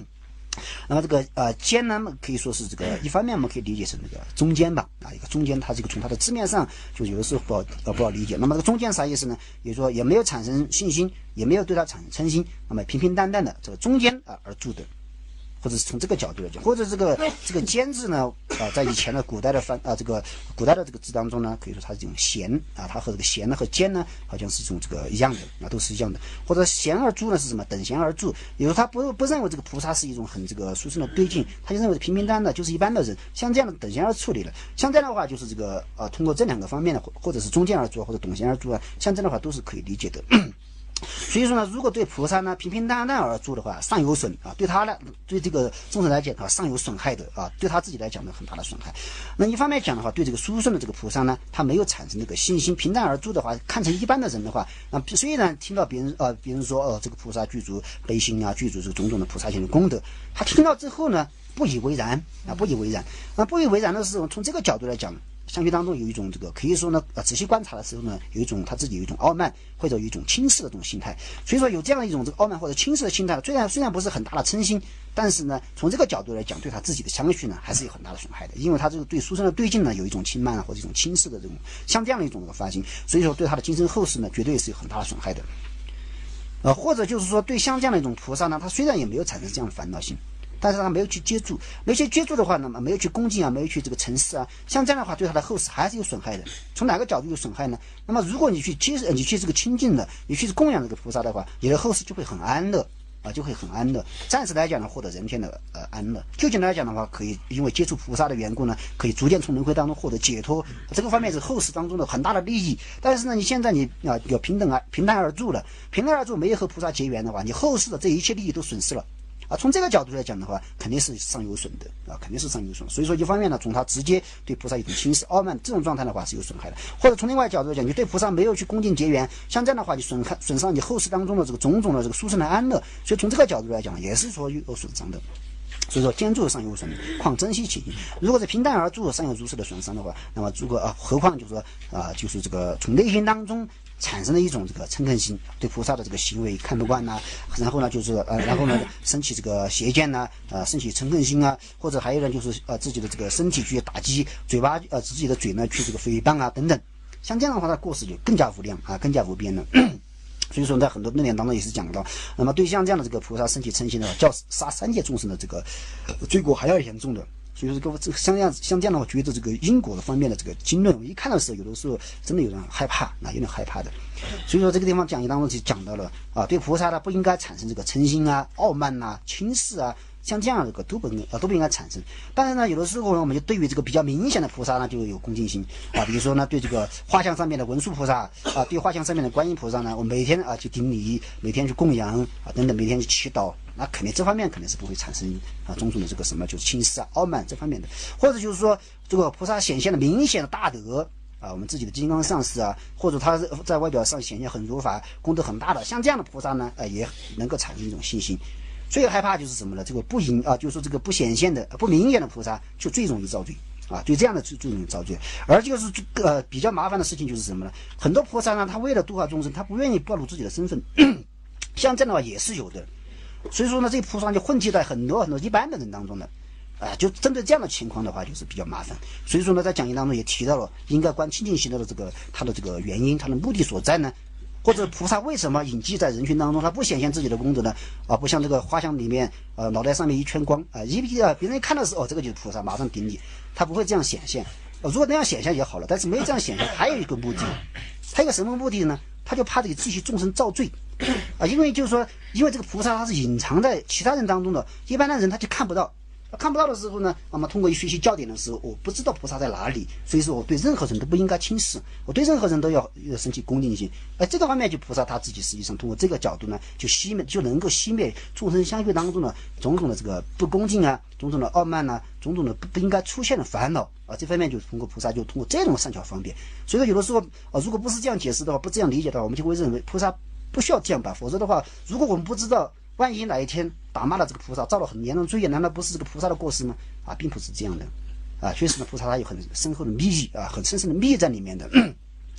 那么这个呃间呢，可以说是这个一方面我们可以理解成这个中间吧，啊一个中间，它这个从它的字面上就有的时候不好呃不好理解。那么这个中间啥意思呢？也就是说也没有产生信心，也没有对它产生嗔心，那么平平淡淡的这个中间啊而住的。或者是从这个角度来讲，或者这个这个间字呢，啊、呃，在以前的古代的翻啊，这个古代的这个字当中呢，可以说它是这种闲啊，它和这个闲呢和间呢，好像是一种这个一样的啊，都是一样的。或者闲而住呢是什么？等闲而住，也就是他不不认为这个菩萨是一种很这个殊胜的对境，他就认为平平淡淡的就是一般的人，像这样的等闲而处理了。像这样的话，就是这个啊，通过这两个方面的，或者是中间而住或者等闲而住啊，像这样的话都是可以理解的。所以说呢，如果对菩萨呢平平淡淡而住的话，上有损啊，对他呢，对这个众生来讲啊，上有损害的啊，对他自己来讲呢，很大的损害。那一方面讲的话，对这个殊胜的这个菩萨呢，他没有产生这个信心，平淡而住的话，看成一般的人的话，那虽然听到别人呃，别人说呃，这个菩萨具足悲心啊，具足这个种种的菩萨行的功德，他听到之后呢，不以为然啊，不以为然。那不以为然的时候，从这个角度来讲。相续当中有一种这个可以说呢，呃，仔细观察的时候呢，有一种他自己有一种傲慢或者有一种轻视的这种心态。所以说有这样一种这个傲慢或者轻视的心态，虽然虽然不是很大的嗔心，但是呢，从这个角度来讲，对他自己的相续呢，还是有很大的损害的。因为他这个对殊胜的对境呢，有一种轻慢啊或者一种轻视的这种像这样的一种这个发心，所以说对他的今生后世呢，绝对是有很大的损害的。呃，或者就是说对像这样的一种菩萨呢，他虽然也没有产生这样的烦恼心。但是他没有去接触，没有去接触的话呢，没有去恭敬啊，没有去这个诚实啊，像这样的话，对他的后世还是有损害的。从哪个角度有损害呢？那么如果你去接，你去这个亲近的，你去供养这个菩萨的话，你的后世就会很安乐啊，就会很安乐。暂时来讲呢，获得人天的呃安乐；究竟来讲的话，可以因为接触菩萨的缘故呢，可以逐渐从轮回当中获得解脱。这个方面是后世当中的很大的利益。但是呢，你现在你啊有平等啊平淡而住了，平淡而住没有和菩萨结缘的话，你后世的这一切利益都损失了。啊，从这个角度来讲的话，肯定是上有损的啊，肯定是上有损。所以说，一方面呢，从他直接对菩萨一种轻视、傲慢这种状态的话是有损害的；或者从另外角度来讲，你对菩萨没有去恭敬结缘，像这样的话，你损害损伤你后世当中的这个种种的这个殊胜的安乐。所以从这个角度来讲，也是说有损伤的。所以说，兼住上有损，况珍惜其心。如果是平淡而住，上有如此的损伤的话，那么如果啊，何况就是说啊，就是这个从内心当中。产生了一种这个嗔恨心，对菩萨的这个行为看不惯呐、啊，然后呢就是呃，然后呢升起这个邪见呐、啊，呃，升起嗔恨心啊，或者还有呢就是呃自己的这个身体去打击，嘴巴呃自己的嘴呢去这个诽谤啊等等，像这样的话，它过失就更加无量啊，更加无边了。所以说，在很多论点当中也是讲到，那么对像这样的这个菩萨升起嗔心的话，较杀三界众生的这个罪过还要严重的。所以说，各位这个像这样像这样的话，觉得这个因果的方面的这个经论，我一看的时候，有的时候真的有点害怕，啊，有点害怕的。所以说，这个地方讲义当中就讲到了啊，对菩萨呢不应该产生这个嗔心啊、傲慢呐、啊、轻视啊，像这样的这个都不应啊都不应该产生。但是呢，有的时候呢，我们就对于这个比较明显的菩萨呢，就有恭敬心啊，比如说呢，对这个画像上面的文殊菩萨啊，对画像上面的观音菩萨呢，我每天啊去顶礼，每天去供养啊等等，每天去祈祷。那肯定这方面肯定是不会产生啊种种的这个什么就是轻视啊傲慢这方面的，或者就是说这个菩萨显现的明显的大德啊，我们自己的金刚上师啊，或者他在外表上显现很如法功德很大的，像这样的菩萨呢，呃也能够产生一种信心。最害怕就是什么呢？这个不隐啊，就是说这个不显现的不明显的菩萨就最容易遭罪啊，对这样的最最容易遭罪。而就是呃比较麻烦的事情就是什么呢？很多菩萨呢，他为了度化众生，他不愿意暴露自己的身份，像这样的话也是有的。所以说呢，这个菩萨就混迹在很多很多一般的人当中的，啊、呃，就针对这样的情况的话，就是比较麻烦。所以说呢，在讲义当中也提到了，应该观清净心的这个它的这个原因，它的目的所在呢，或者菩萨为什么隐迹在人群当中，他不显现自己的功德呢？啊，不像这个画像里面，呃，脑袋上面一圈光，啊、呃，一啊别人一看到是哦，这个就是菩萨，马上顶礼，他不会这样显现。呃、如果那样显现也好了，但是没有这样显现，还有一个目的，还有个什么目的呢？他就怕这个继续众生造罪。啊，因为就是说，因为这个菩萨他是隐藏在其他人当中的，一般的人他就看不到，看不到的时候呢，那么通过一学习教典的时候，我不知道菩萨在哪里，所以说我对任何人都不应该轻视，我对任何人都要升起恭敬心。而这个方面，就菩萨他自己实际上通过这个角度呢，就熄灭，就能够熄灭众生相续当中的种种的这个不恭敬啊，种种的傲慢啊，种种的不不应该出现的烦恼啊，这方面就通过菩萨就通过这种善巧方便。所以说有的时候啊，如果不是这样解释的话，不这样理解的话，我们就会认为菩萨不需要这样吧，否则的话，如果我们不知道，万一哪一天打骂了这个菩萨，造了很严重罪业，难道不是这个菩萨的过失吗？啊，并不是这样的，啊，确实呢，菩萨他有很深厚的密意啊，很深深的密意在里面的。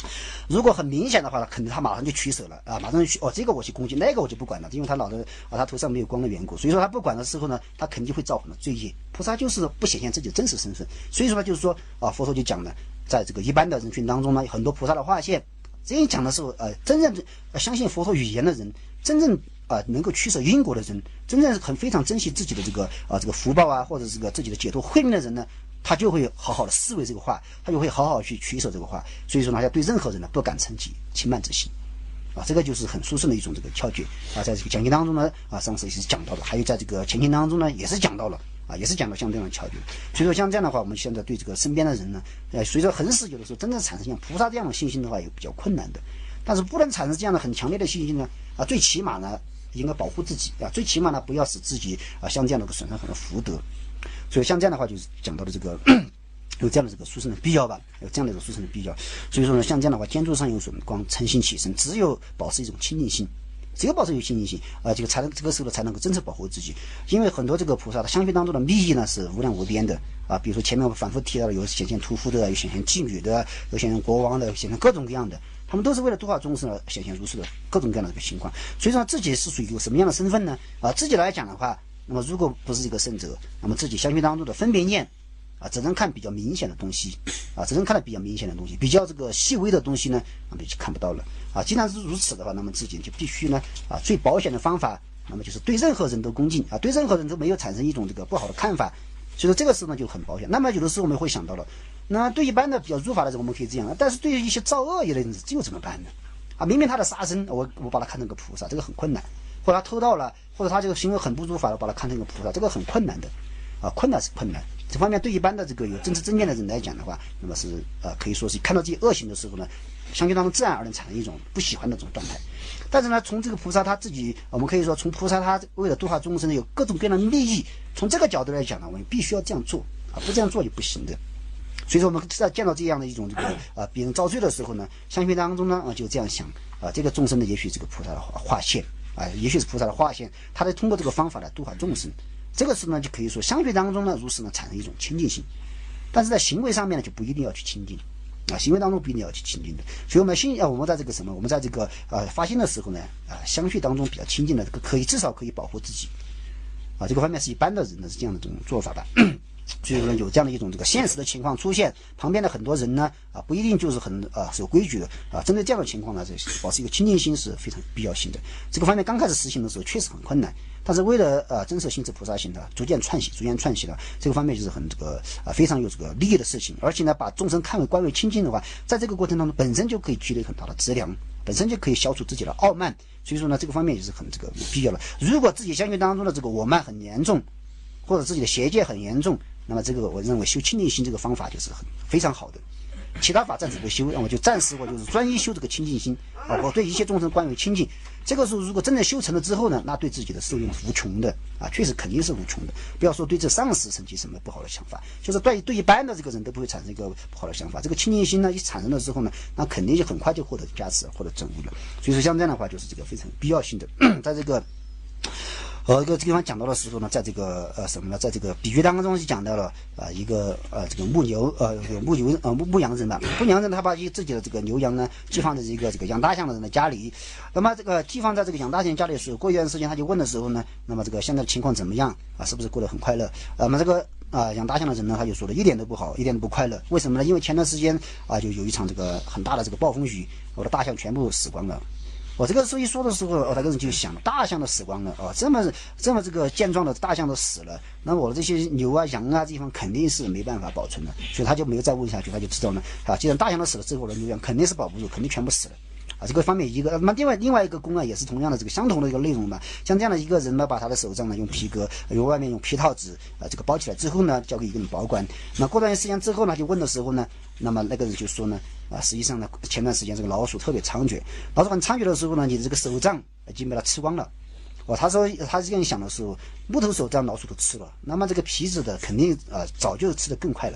如果很明显的话，肯定他马上就取舍了啊，马上去哦，这个我去攻击，那个我就不管了，因为他脑袋啊，他头上没有光的缘故，所以说他不管的时候呢，他肯定会造很多罪业。菩萨就是不显现自己的真实身份，所以说呢，就是说啊，佛陀就讲了，在这个一般的人群当中呢，很多菩萨的化现。这样讲的时候，呃，真正、呃、相信佛陀语言的人，真正啊、呃、能够取舍因果的人，真正很非常珍惜自己的这个啊、呃、这个福报啊，或者这个自己的解脱慧命的人呢。他就会好好的思维这个话，他就会好好去取舍这个话。所以说呢，要对任何人呢不敢称起轻慢之心，啊，这个就是很殊胜的一种这个窍诀啊。在这个讲经当中呢，啊，上次也是讲到的，还有在这个前经当中呢，也是讲到了啊，也是讲到像这样的窍诀。所以说像这样的话，我们现在对这个身边的人呢，呃，随着恒时有的时候真正产生像菩萨这样的信心的话，也比较困难的。但是不能产生这样的很强烈的信心呢，啊，最起码呢应该保护自己啊，最起码呢不要使自己啊像这样的损伤很多福德。所以像这样的话，就是讲到的这个。有这样的这个殊胜的必要吧，有这样的一种殊胜的必要。所以说呢，像这样的话，建筑上有所光，诚心起身，只有保持一种清净心，只有保持有清净心啊、呃，这个才能这个时候才能够真正保护自己。因为很多这个菩萨的相续当中的利益呢是无量无边的啊，比如说前面我反复提到的，有显现屠夫的，有显现妓女的，有显现国王的，有显现各种各样的，他们都是为了度化众生而显现如是的各种各样的这个情况。所以说自己是属于一个什么样的身份呢？啊，自己来讲的话，那么如果不是一个圣者，那么自己相续当中的分别念。啊，只能看比较明显的东西，啊，只能看到比较明显的东西，比较这个细微的东西呢，那么就看不到了。啊，既然是如此的话，那么自己就必须呢，啊，最保险的方法，那么就是对任何人都恭敬，啊，对任何人都没有产生一种这个不好的看法。所以说这个时候呢就很保险。那么有的时候我们会想到了，那对一般的比较入法的人我们可以这样，但是对于一些造恶业的人，这又怎么办呢？啊，明明他的杀生，我我把他看成个菩萨，这个很困难；或者他偷盗了，或者他这个行为很不如法，我把他看成个菩萨，这个很困难的。啊，困难是困难，这方面对一般的这个有正知正见的人来讲的话，那么是呃可以说是看到自己恶行的时候呢，相信当中自然而然产生一种不喜欢的这种状态。但是呢，从这个菩萨他自己，我们可以说从菩萨他为了度化众生有各种各样的利益，从这个角度来讲呢，我们必须要这样做啊，不这样做就不行的。所以说我们在见到这样的一种这个啊别人遭罪的时候呢，相信当中呢啊就这样想啊，这个众生呢也许是个菩萨的化现啊，也许是菩萨的化现，他在通过这个方法来度化众生。这个时候呢，就可以说相续当中呢，如是呢产生一种清净心，但是在行为上面呢，就不一定要去清净啊，行为当中不一定要去清净的。所以我们心啊，我们在这个什么，我们在这个呃发心的时候呢，啊，相续当中比较清净的，这个可以至少可以保护自己啊，这个方面是一般的人呢是这样的这种做法吧。所以说有这样的一种这个现实的情况出现，旁边的很多人呢啊不一定就是很啊守规矩的啊，针对这样的情况呢，这保持一个清净心是非常必要性的。这个方面刚开始实行的时候确实很困难，但是为了呃增设心智菩萨行的逐渐串习，逐渐串习的这个方面就是很这个啊非常有这个利益的事情，而且呢把众生看为观为清净的话，在这个过程当中本身就可以积累很大的资粮，本身就可以消除自己的傲慢，所以说呢这个方面也是很这个有必要的。如果自己相续当中的这个我慢很严重，或者自己的邪见很严重，那么这个我认为修清净心这个方法就是很非常好的。其他法暂时不修，那我就暂时我就是专一修这个清净心啊，我对一切众生观为清净。这个时候如果真正修成了之后呢，那对自己的受用是无穷的啊，确实肯定是无穷的。不要说对这上师升起什么不好的想法，就是对对一般的这个人都不会产生一个不好的想法。这个清净心呢一产生了之后呢，那肯定就很快就获得加持，获得证悟了。所以说像这样的话就是这个非常必要性的，在这个。呃，这个地方讲到的时候呢，在这个呃什么呢，在这个比喻当中是讲到了啊、呃、一个呃这个牧牛呃牧牛呃牧牧羊人吧，牧羊人他把自己的这个牛羊呢寄放在一个这个养大象的人的家里，那么这个寄放在这个养大象家里的时候，过一段时间他就问的时候呢，那么这个现在的情况怎么样啊？是不是过得很快乐？那么这个啊养大象的人呢，他就说了一点都不好，一点都不快乐。为什么呢？因为前段时间啊就有一场这个很大的这个暴风雨，我的大象全部死光了。我这个时候一说的时候，我那个人就想，大象都死光了哦，这么这么这个健壮的大象都死了，那我的这些牛啊、羊啊这地方肯定是没办法保存的，所以他就没有再问下去，他就知道呢啊，既然大象都死了之后，我的牛羊肯定是保不住，肯定全部死了。啊，这个方面一个，那么另外另外一个公案也是同样的这个相同的一个内容嘛，像这样的一个人呢，把他的手杖呢用皮革，用外面用皮套子啊、呃、这个包起来之后呢，交给一个人保管。那过段时间之后呢，就问的时候呢，那么那个人就说呢，啊，实际上呢，前段时间这个老鼠特别猖獗，老鼠很猖獗的时候呢，你的这个手杖已经被它吃光了。哦，他说他这样想的时候，木头手杖老鼠都吃了，那么这个皮子的肯定啊、呃、早就吃得更快了。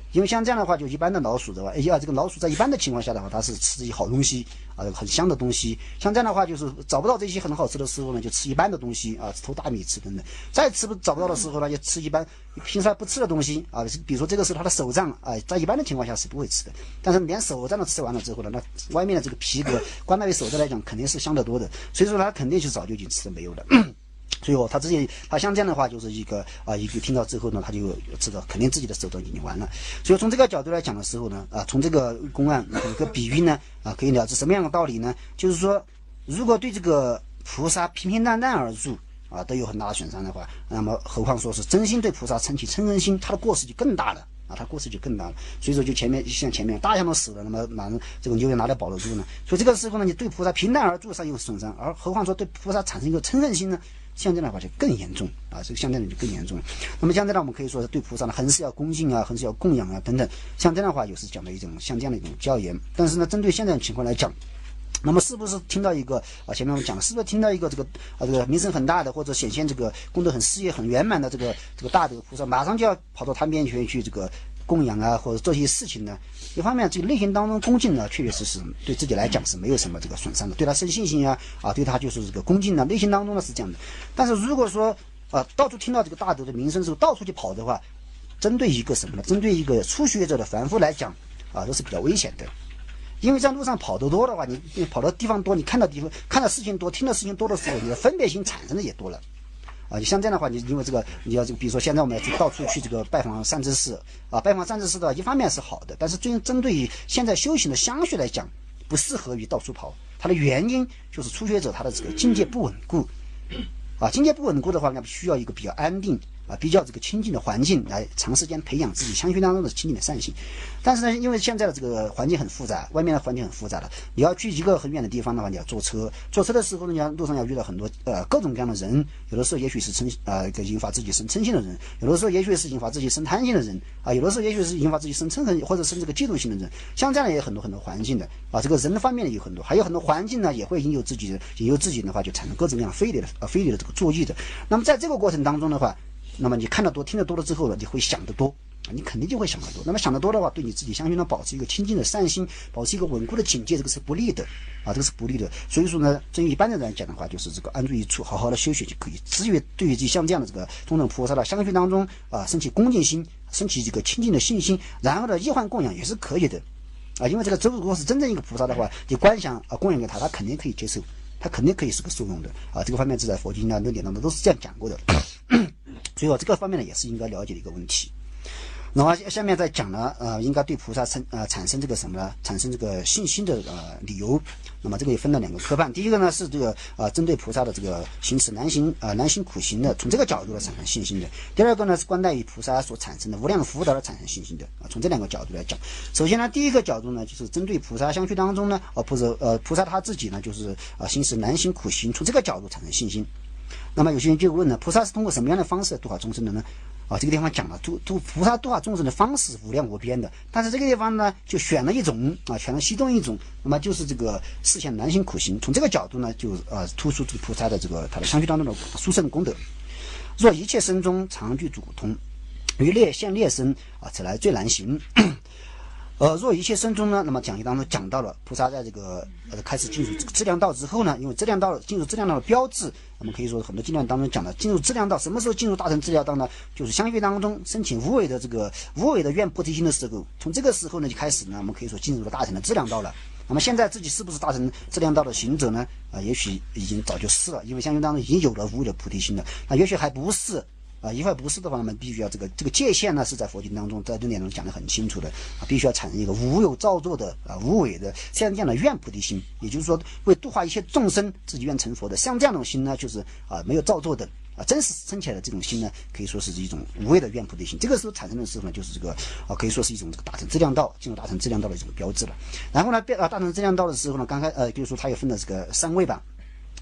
因为像这样的话，就一般的老鼠的话，哎呀，这个老鼠在一般的情况下的话，它是吃这些好东西啊，很香的东西。像这样的话，就是找不到这些很好吃的时候呢，就吃一般的东西啊，偷大米吃等等。再吃不找不到的时候呢，就吃一般平常不吃的东西啊，比如说这个是它的手杖啊，在一般的情况下是不会吃的。但是连手杖都吃完了之后呢，那外面的这个皮革，光那于手杖来讲，肯定是香得多的。所以说它肯定是早就已经吃的没有了。所以哦，他自己他像这样的话，就是一个啊，一个听到之后呢，他就知道肯定自己的手段已经完了。所以从这个角度来讲的时候呢，啊，从这个公案有个比喻呢，啊，可以了解什么样的道理呢？就是说，如果对这个菩萨平平淡淡而入啊，都有很大的损伤的话，那么何况说是真心对菩萨升起嗔恨心，他的过失就更大了。啊，他过失就更大了，所以说就前面像前面大象都死了，那么哪能这个牛也哪里保得住呢？所以这个时候呢，你对菩萨平淡而住上有损伤，而何况说对菩萨产生一个嗔恨心呢？像这样的话就更严重啊，这个像这样的就更严重了。那么像这样我们可以说是对菩萨呢，很是要恭敬啊，很是要供养啊等等。像这样的话，就是讲的一种像这样的一种教言。但是呢，针对现在的情况来讲，那么是不是听到一个啊？前面我们讲了，是不是听到一个这个啊这个名声很大的，或者显现这个功德很事业很圆满的这个这个大德菩萨，马上就要跑到他面前去这个供养啊，或者做一些事情呢？一方面，这个内心当中恭敬呢，确确实实对自己来讲是没有什么这个损伤的，对他生信心啊，啊，对他就是这个恭敬呢，内心当中呢是这样的。但是如果说啊，到处听到这个大德的名声之后，到处去跑的话，针对一个什么呢？针对一个初学者的凡夫来讲啊，都是比较危险的。因为在路上跑得多的话，你你跑到地方多，你看到地方看到事情多，听到事情多的时候，你的分别心产生的也多了。啊，你像这样的话，你因为这个，你要这个，比如说现在我们要到处去这个拜访善知识啊，拜访善知识的，一方面是好的，但是针针对于现在修行的相续来讲，不适合于到处跑。它的原因就是初学者他的这个境界不稳固，啊，境界不稳固的话，那需要一个比较安定啊，比较这个清净的环境来长时间培养自己相续当中的清净的善性。但是呢，因为现在的这个环境很复杂，外面的环境很复杂了，你要去一个很远的地方的话，你要坐车，坐车的时候呢，你要路上要遇到很多呃各种各样的人，有的时候也许是嗔呃引发自己生嗔心的人，有的时候也许是引发自己生贪心的人啊，有的时候也许是引发自己生嗔恨或者生这个嫉妒心的人，像这样的也有很多很多环境的啊，这个人方面的有很多，还有很多环境呢也会引诱自己的引诱自己的话就产生各种各样非礼的呃非礼的这个作意的。那么在这个过程当中的话，那么你看得多听得多了之后呢，你会想得多。你肯定就会想得多，那么想得多的话，对你自己相信呢，保持一个清净的善心，保持一个稳固的警戒，这个是不利的啊，这个是不利的。所以说呢，对于一般的人来讲的话，就是这个安住一处，好好的修学就可以。至于对于像这样的这个中等菩萨的相续当中啊，升起恭敬心，升起这个清净的信心，然后呢，易换供养也是可以的啊，因为这个如果是真正一个菩萨的话，你观想啊供养给他，他肯定可以接受，他肯定可以是个受用的啊。这个方面是在佛经啊论点当中都是这样讲过的，所以说这个方面呢也是应该了解的一个问题。然后下面再讲呢，呃，应该对菩萨产呃产生这个什么呢？产生这个信心的呃理由。那么这个也分了两个科判。第一个呢是这个呃针对菩萨的这个行持难行呃难行苦行的，从这个角度来产生信心的。第二个呢是观待于菩萨所产生的无量福德而产生信心的啊。从这两个角度来讲，首先呢第一个角度呢就是针对菩萨相续当中呢，呃菩萨呃菩萨他自己呢就是啊、呃、行持难行苦行，从这个角度产生信心。那么有些人就问了，菩萨是通过什么样的方式度化众生的呢？啊，这个地方讲了度度菩萨度化众生的方式无量无边的，但是这个地方呢，就选了一种啊，选了其中一种，那么就是这个实现难行苦行。从这个角度呢，就呃突出这个菩萨的这个他的相续当中的殊胜的功德。若一切身中常具主通，于劣现劣身啊，此来最难行。呃，若一切身中呢，那么讲义当中讲到了菩萨在这个呃开始进入质量道之后呢，因为质量道进入质量道的标志，我们可以说很多经典当中讲的进入质量道，什么时候进入大乘质量道呢？就是相续当中申请无为的这个无为的愿菩提心的时候，从这个时候呢就开始呢，我们可以说进入了大乘的质量道了。那么现在自己是不是大乘质量道的行者呢？啊、呃，也许已经早就是了，因为相续当中已经有了无为的菩提心了。那也许还不是。啊，一块不是的话，我们必须要这个这个界限呢，是在佛经当中，在论点中讲得很清楚的啊，必须要产生一个无有造作的啊无为的像这样的愿菩提心，也就是说为度化一切众生，自己愿成佛的，像这样的心呢，就是啊没有造作的啊真实生起来的这种心呢，可以说是一种无为的愿菩提心。这个时候产生的时候呢，就是这个啊可以说是一种这个大乘质量道进入大乘质量道的这个标志了。然后呢，变啊大乘质量道的时候呢，刚才呃，比如说它也分了这个三位吧。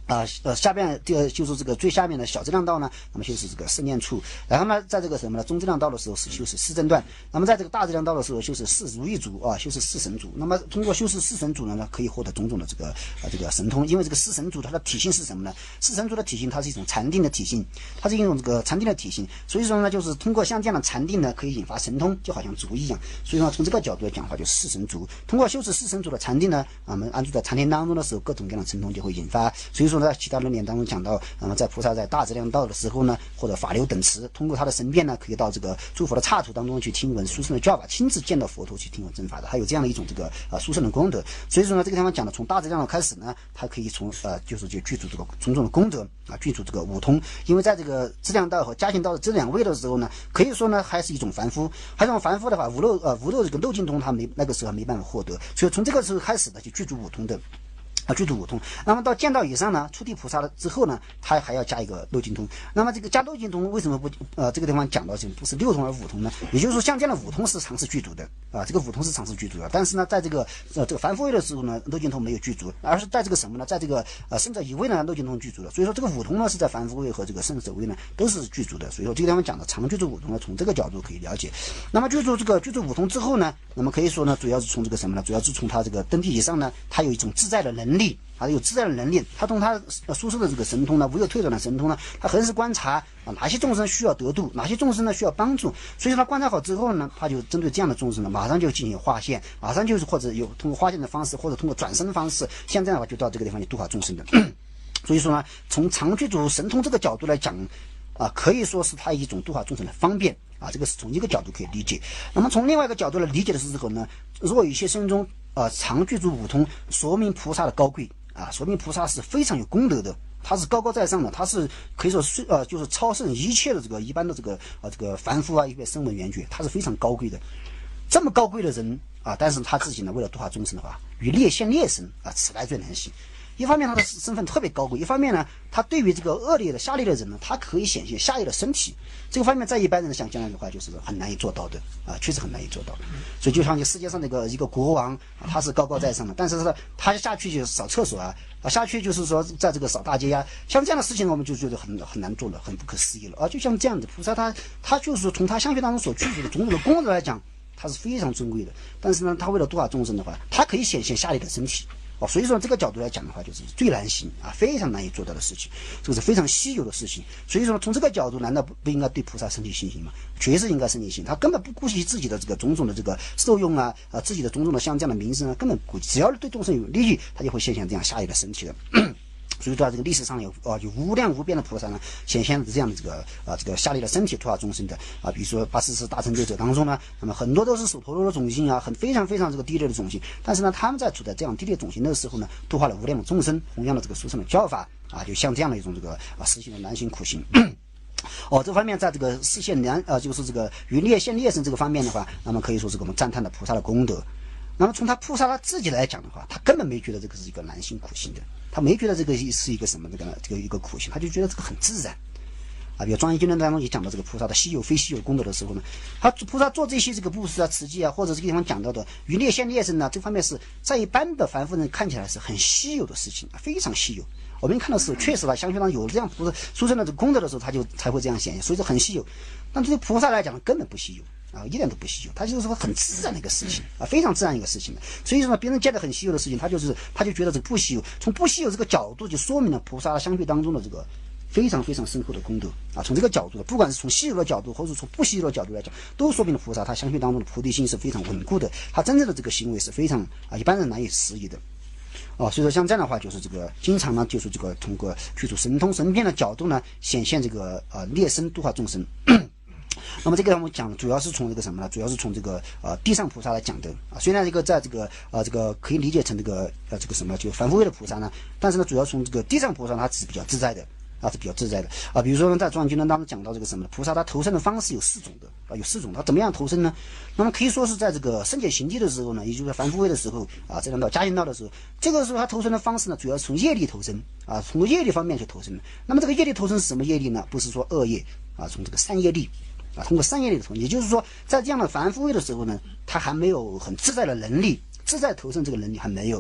啊呃下边第二就是这个最下面的小质量道呢，那么修饰这个四念处，然后呢在这个什么呢中质量道的时候是修饰四正断，那么在这个大质量道的时候修饰四如意足啊，修饰四神足。那么通过修饰四神足呢，可以获得种种的这个呃这个神通，因为这个四神足它的体性是什么呢？四神足的体性它是一种禅定的体性，它是一种这个禅定的体性，所以说呢就是通过像这样的禅定呢可以引发神通，就好像足一样。所以说从这个角度来讲的话，就是四神足。通过修持四神足的禅定呢，啊我们安住在禅定当中的时候，各种各样的神通就会引发。所以说呢，其他论点当中讲到，那么在菩萨在大质量道的时候呢，或者法流等持，通过他的神变呢，可以到这个诸佛的刹土当中去听闻殊胜的教法，亲自见到佛陀去听闻正法的，还有这样的一种这个呃殊胜的功德。所以说呢，这个地方讲的从大质量道开始呢，它可以从呃就是就具足这个种种的功德啊，具足这个五通。因为在这个质量道和加行道的这两位的时候呢，可以说呢还是一种凡夫，还是一种凡夫的话，无漏呃无漏这个漏尽通他没那个时候没办法获得，所以从这个时候开始呢，就具足五通的。啊，具足五通。那么到见道以上呢，出地菩萨了之后呢，他还要加一个漏尽通。那么这个加漏尽通为什么不呃这个地方讲到这不是六通而五通呢？也就是说，像这样的五通是常时具足的啊，这个五通是常时具足的。但是呢，在这个呃这个凡夫位的时候呢，漏尽通没有具足，而是在这个什么呢？在这个呃圣者一位呢，漏尽通具足的。所以说这个五通呢是在凡夫位和这个圣者位呢都是具足的。所以说这个地方讲的常具足五通呢，从这个角度可以了解。那么具足这个具足五通之后呢，那么可以说呢，主要是从这个什么呢？主要是从他这个登地以上呢，他有一种自在的能力。啊，有自在的能力，他从他输出的这个神通呢，无有退转的神通呢，他横是观察啊，哪些众生需要得度，哪些众生呢需要帮助，所以说他观察好之后呢，他就针对这样的众生呢，马上就进行划线，马上就是或者有通过划线的方式，或者通过转身的方式，像这样的话就到这个地方去度化众生的。所以说呢，从常具足神通这个角度来讲啊，可以说是他一种度化众生的方便。啊，这个是从一个角度可以理解。那么从另外一个角度来理解的时候呢，若有些身中呃常具足五通，说明菩萨的高贵啊，说明菩萨是非常有功德的，他是高高在上的，他是可以说是呃就是超胜一切的这个一般的这个呃这个凡夫啊，一个声闻缘觉，他是非常高贵的。这么高贵的人啊，但是他自己呢，为了度化众生的话，与劣现劣身啊，此来最难行。一方面他的身份特别高贵，一方面呢，他对于这个恶劣的下劣的人呢，他可以显现下劣的身体。这个方面在一般人想将来的话，就是很难以做到的啊，确实很难以做到。所以就像你世界上那个一个国王啊，他是高高在上的，但是他他下去就扫厕所啊，啊下去就是说在这个扫大街啊，像这样的事情我们就觉得很很难做了，很不可思议了啊。就像这样的菩萨，他他就是说从他相学当中所具足的种种的功德来讲，他是非常尊贵的。但是呢，他为了度化众生的话，他可以显现下劣的身体。哦，所以说这个角度来讲的话，就是最难行啊，非常难以做到的事情，这个是非常稀有的事情。所以说从这个角度，难道不不应该对菩萨升起信心吗？确实应该升起信心，他根本不顾及自己的这个种种的这个受用啊，啊自己的种种的像这样的名声啊，根本不顾及，只要对众生有利益，他就会现现这样下劣的身体的。所以说，这个历史上有啊有无量无边的菩萨呢，显现这样的这个啊这个下劣的身体度化众生的啊，比如说八十四大成就者当中呢，那么很多都是手陀罗的种性啊，很非常非常这个低劣的种性，但是呢，他们在处在这样低劣种性的时候呢，度化了无量的众生，弘扬了这个殊胜的教法啊，就像这样的一种这个啊实行的难行苦行。哦，这方面在这个视现难呃就是这个于劣现劣身这个方面的话，那么可以说是我们赞叹的菩萨的功德。那么从他菩萨他自己来讲的话，他根本没觉得这个是一个难行苦行的，他没觉得这个是一个什么这个这个一个苦行，他就觉得这个很自然啊。比如《庄严经论》当中也讲到这个菩萨的稀有非稀有功德的时候呢，他菩萨做这些这个布施啊、持戒啊，或者这个地方讲到的于劣现劣身呢，这方面是在一般的凡夫人看起来是很稀有的事情，非常稀有。我们看的时候，确实啊，相学当有这样菩萨殊胜的这个功德的时候，他就才会这样显现，所以说很稀有。但对菩萨来讲，根本不稀有。啊，一点都不稀有，它就是说很自然的一个事情啊，非常自然一个事情的。所以说呢，别人见得很稀有的事情，他就是他就觉得这个不稀有。从不稀有这个角度，就说明了菩萨相对当中的这个非常非常深厚的功德啊。从这个角度，不管是从稀有的角度，或者从不稀有的角度来讲，都说明了菩萨他相对当中的菩提心是非常稳固的，他真正的这个行为是非常啊一般人难以思议的。哦，所以说像这样的话，就是这个经常呢，就是这个通过具足神通神变的角度呢，显现这个呃劣身度化众生。那么这个我们讲主要是从这个什么呢？主要是从这个呃地上菩萨来讲的啊。虽然这个在这个呃这个可以理解成这个呃这个什么就凡夫位的菩萨呢，但是呢主要从这个地上菩萨他是比较自在的啊，是比较自在的啊。比如说呢，在《庄严经论》当中讲到这个什么呢？菩萨他投生的方式有四种的啊，有四种。他怎么样投生呢？那么可以说是在这个生解行迹的时候呢，也就是凡夫位的时候啊，这样到加行道的时候，这个时候他投生的方式呢，主要是从业力投生啊，从业力方面去投生的。那么这个业力投生是什么业力呢？不是说恶业啊，从这个善业力。啊，通过善业力的投生，也就是说，在这样的凡夫位的时候呢，他还没有很自在的能力，自在投生这个能力还没有。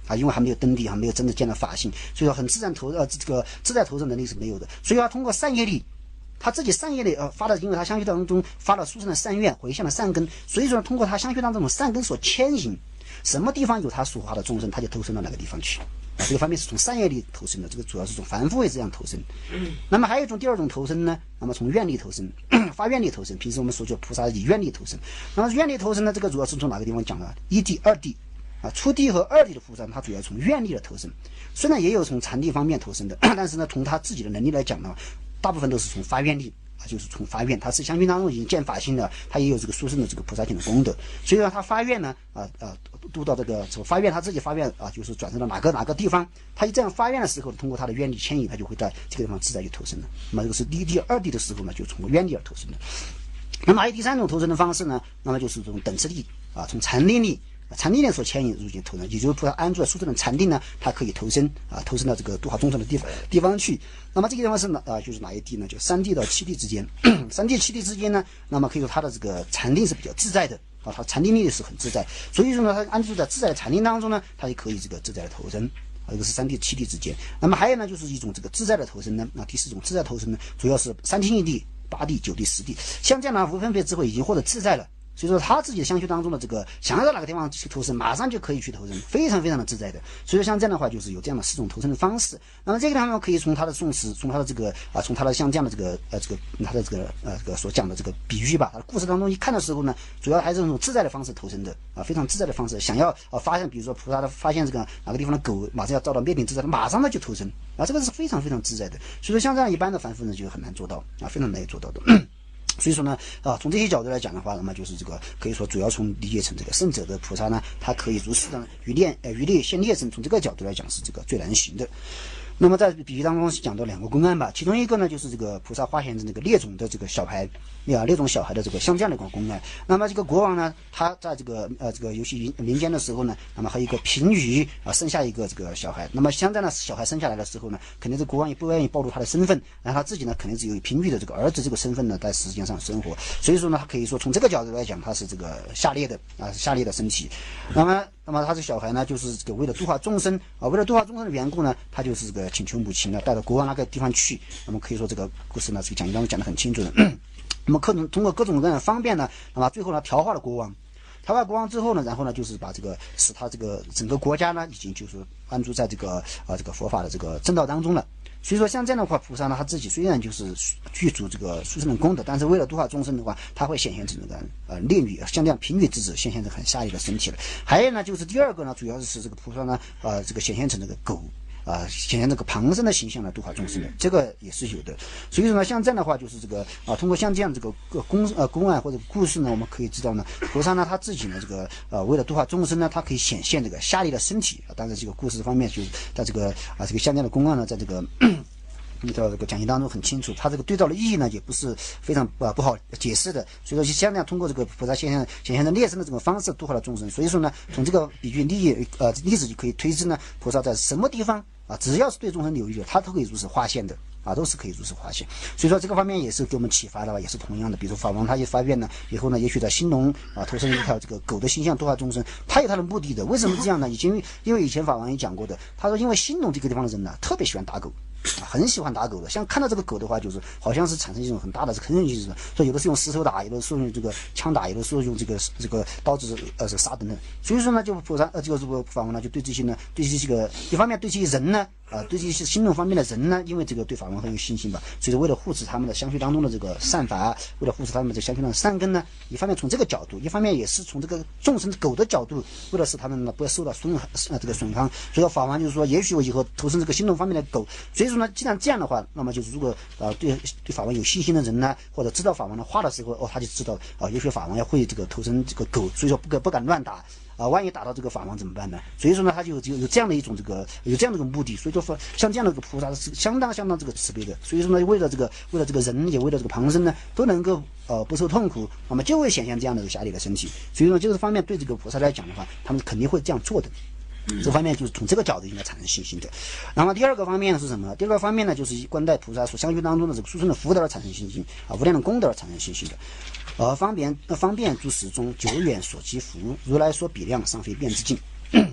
啊，因为还没有登地，还没有真的见到法性，所以说很自然投呃这个自在投生能力是没有的。所以他通过善业力，他自己善业力呃发的，因为他相续当中发了殊胜的善愿，回向了善根，所以说通过他相续当中的善根所牵引，什么地方有他所化的众生，他就投生到哪个地方去。啊，这个方面是从善业力投生的，这个主要是从凡夫位这样投生。那么还有一种第二种投生呢，那么从愿力投生，发愿力投生。平时我们所说菩萨以愿力投生，那么愿力投生呢，这个主要是从哪个地方讲的？一地、二地。啊，初地和二地的菩萨，他主要从愿力的投生，虽然也有从禅地方面投生的，但是呢，从他自己的能力来讲呢，大部分都是从发愿力啊，就是从发愿，他是相续当中已经见法性的，他也有这个殊胜的这个菩萨行的功德，所以说他发愿呢，啊啊，度到这个发愿，他自己发愿啊，就是转生到哪个哪个地方，他一这样发愿的时候，通过他的愿力牵引，他就会在这个地方自在就投生了。那么这个是第一地、二地的时候呢，就从愿力而投生的。那么还有第三种投生的方式呢，那么就是这种等持力啊，从禅定力。禅定力所牵引入境投生，也就是菩萨安住在殊胜的禅定呢，它可以投身啊，投身到这个度化众生的地方地方去。那么这个地方是哪啊？就是哪一地呢？就三地到七地之间，三地七地之间呢，那么可以说它的这个禅定是比较自在的啊，它禅定力是很自在，所以说呢，它安住在自在的禅定当中呢，它也可以这个自在的投生啊，这个是三地七地之间。那么还有呢，就是一种这个自在的投生呢，那第四种自在投生呢，主要是三清一地、八地、九地、十地，像这样的无分别智慧已经获得自在了。所以说他自己的相续当中的这个想要到哪个地方去投生，马上就可以去投生，非常非常的自在的。所以说像这样的话，就是有这样的四种投生的方式。那么这个地方可以从他的宋词，从他的这个啊，从他的像这样的这个呃这个他的这个呃这个所讲的这个比喻吧，他的故事当中一看的时候呢，主要还是这种自在的方式投生的啊，非常自在的方式。想要啊发现，比如说菩萨的发现这个哪个地方的狗马上要遭到灭顶之灾，马上呢就投生啊，这个是非常非常自在的。所以说像这样一般的凡夫人就很难做到啊，非常难以做到的。所以说呢，啊，从这些角度来讲的话，那么就是这个可以说主要从理解成这个圣者的菩萨呢，他可以如是的于炼呃于力现列身，从这个角度来讲是这个最难行的。那么在比喻当中讲到两个公案吧，其中一个呢就是这个菩萨化现的那个猎种的这个小孩，呀猎种小孩的这个像这样的一个公案。那么这个国王呢，他在这个呃这个游戏民间的时候呢，那么还有一个贫余啊生下一个这个小孩。那么像这样的小孩生下来的时候呢，肯定是国王也不愿意暴露他的身份，然后他自己呢肯定是有贫余的这个儿子这个身份呢在世间上生活。所以说呢，他可以说从这个角度来讲，他是这个下列的啊下列的身体。那么那么他这个小孩呢，就是这个为了度化众生啊，为了度化众生的缘故呢，他就是这个请求母亲呢带到国王那个地方去。那么可以说这个故事呢，这个讲义当中讲得很清楚的。那么各种通过各种各样的方便呢，那么最后呢调化了国王。调化国王之后呢，然后呢就是把这个使他这个整个国家呢已经就是安住在这个啊这个佛法的这个正道当中了。所以说像这样的话，菩萨呢他自己虽然就是具足这个殊胜的功德，但是为了度化众生的话，他会显现成这个呃炼狱，像这样贫欲之子显现成很下列的身体了。还有呢就是第二个呢，主要是这个菩萨呢呃这个显现成这个狗。啊，显现这个旁生的形象来度化众生的，这个也是有的。所以说呢，像这样的话，就是这个啊，通过像这样这个个公呃公案或者故事呢，我们可以知道呢，菩萨呢他自己呢这个呃为了度化众生呢，他可以显现这个下列的身体啊。当然，这个故事方面就是在这个啊这个像这样的公案呢，在这个。你到这个讲义当中很清楚，它这个对照的意义呢，也不是非常啊不好解释的。所以说，像这样通过这个菩萨显现显现的列身的这种方式度化了众生。所以说呢，从这个比喻例呃例子就可以推知呢，菩萨在什么地方啊，只要是对众生有益的，他都可以如实化现的。啊，都是可以如实化现。所以说这个方面也是给我们启发的吧，也是同样的。比如说法王他一发愿呢，以后呢，也许在兴隆啊投生一条这个狗的形象度化众生，他有他的目的的。为什么这样呢？以前因为以前法王也讲过的，他说因为兴隆这个地方的人呢，特别喜欢打狗。啊，很喜欢打狗的，像看到这个狗的话，就是好像是产生一种很大的坑人性，所以有的是用石头打，有的是用这个枪打，有的是用这个这个刀子呃这个杀等等。所以说呢，就菩萨呃这个这个法王呢，就对这些呢，对这些个一方面对这些人呢。啊，对这些心动方面的人呢，因为这个对法王很有信心吧，所以说为了护持他们的相续当中的这个善法，为了护持他们的这相续当中的善根呢，一方面从这个角度，一方面也是从这个众生狗的角度，为了使他们呢不要受到损害呃这个损伤，所以说法王就是说，也许我以后投生这个心动方面的狗，所以说呢，既然这样的话，那么就是如果啊、呃、对对法王有信心的人呢，或者知道法王的话的时候，哦，他就知道啊、呃，也许法王要会这个投生这个狗，所以说不敢不敢乱打。啊，万一打到这个法王怎么办呢？所以说呢，他就有有这样的一种这个有这样的一个目的，所以说像这样的一个菩萨是相当相当这个慈悲的。所以说呢，为了这个为了这个人，也为了这个旁生呢，都能够呃不受痛苦，那么就会显现这样的一个下列的身体。所以说这个方面对这个菩萨来讲的话，他们肯定会这样做的。这方面就是从这个角度应该产生信心的。然后第二个方面是什么呢？第二个方面呢，就是以观待菩萨所相续当中的这个殊胜的福德而产生信心啊，无量的功德而产生信心的。呃，方便呃方便诸始终久远所积福，如来所比量尚非变之境。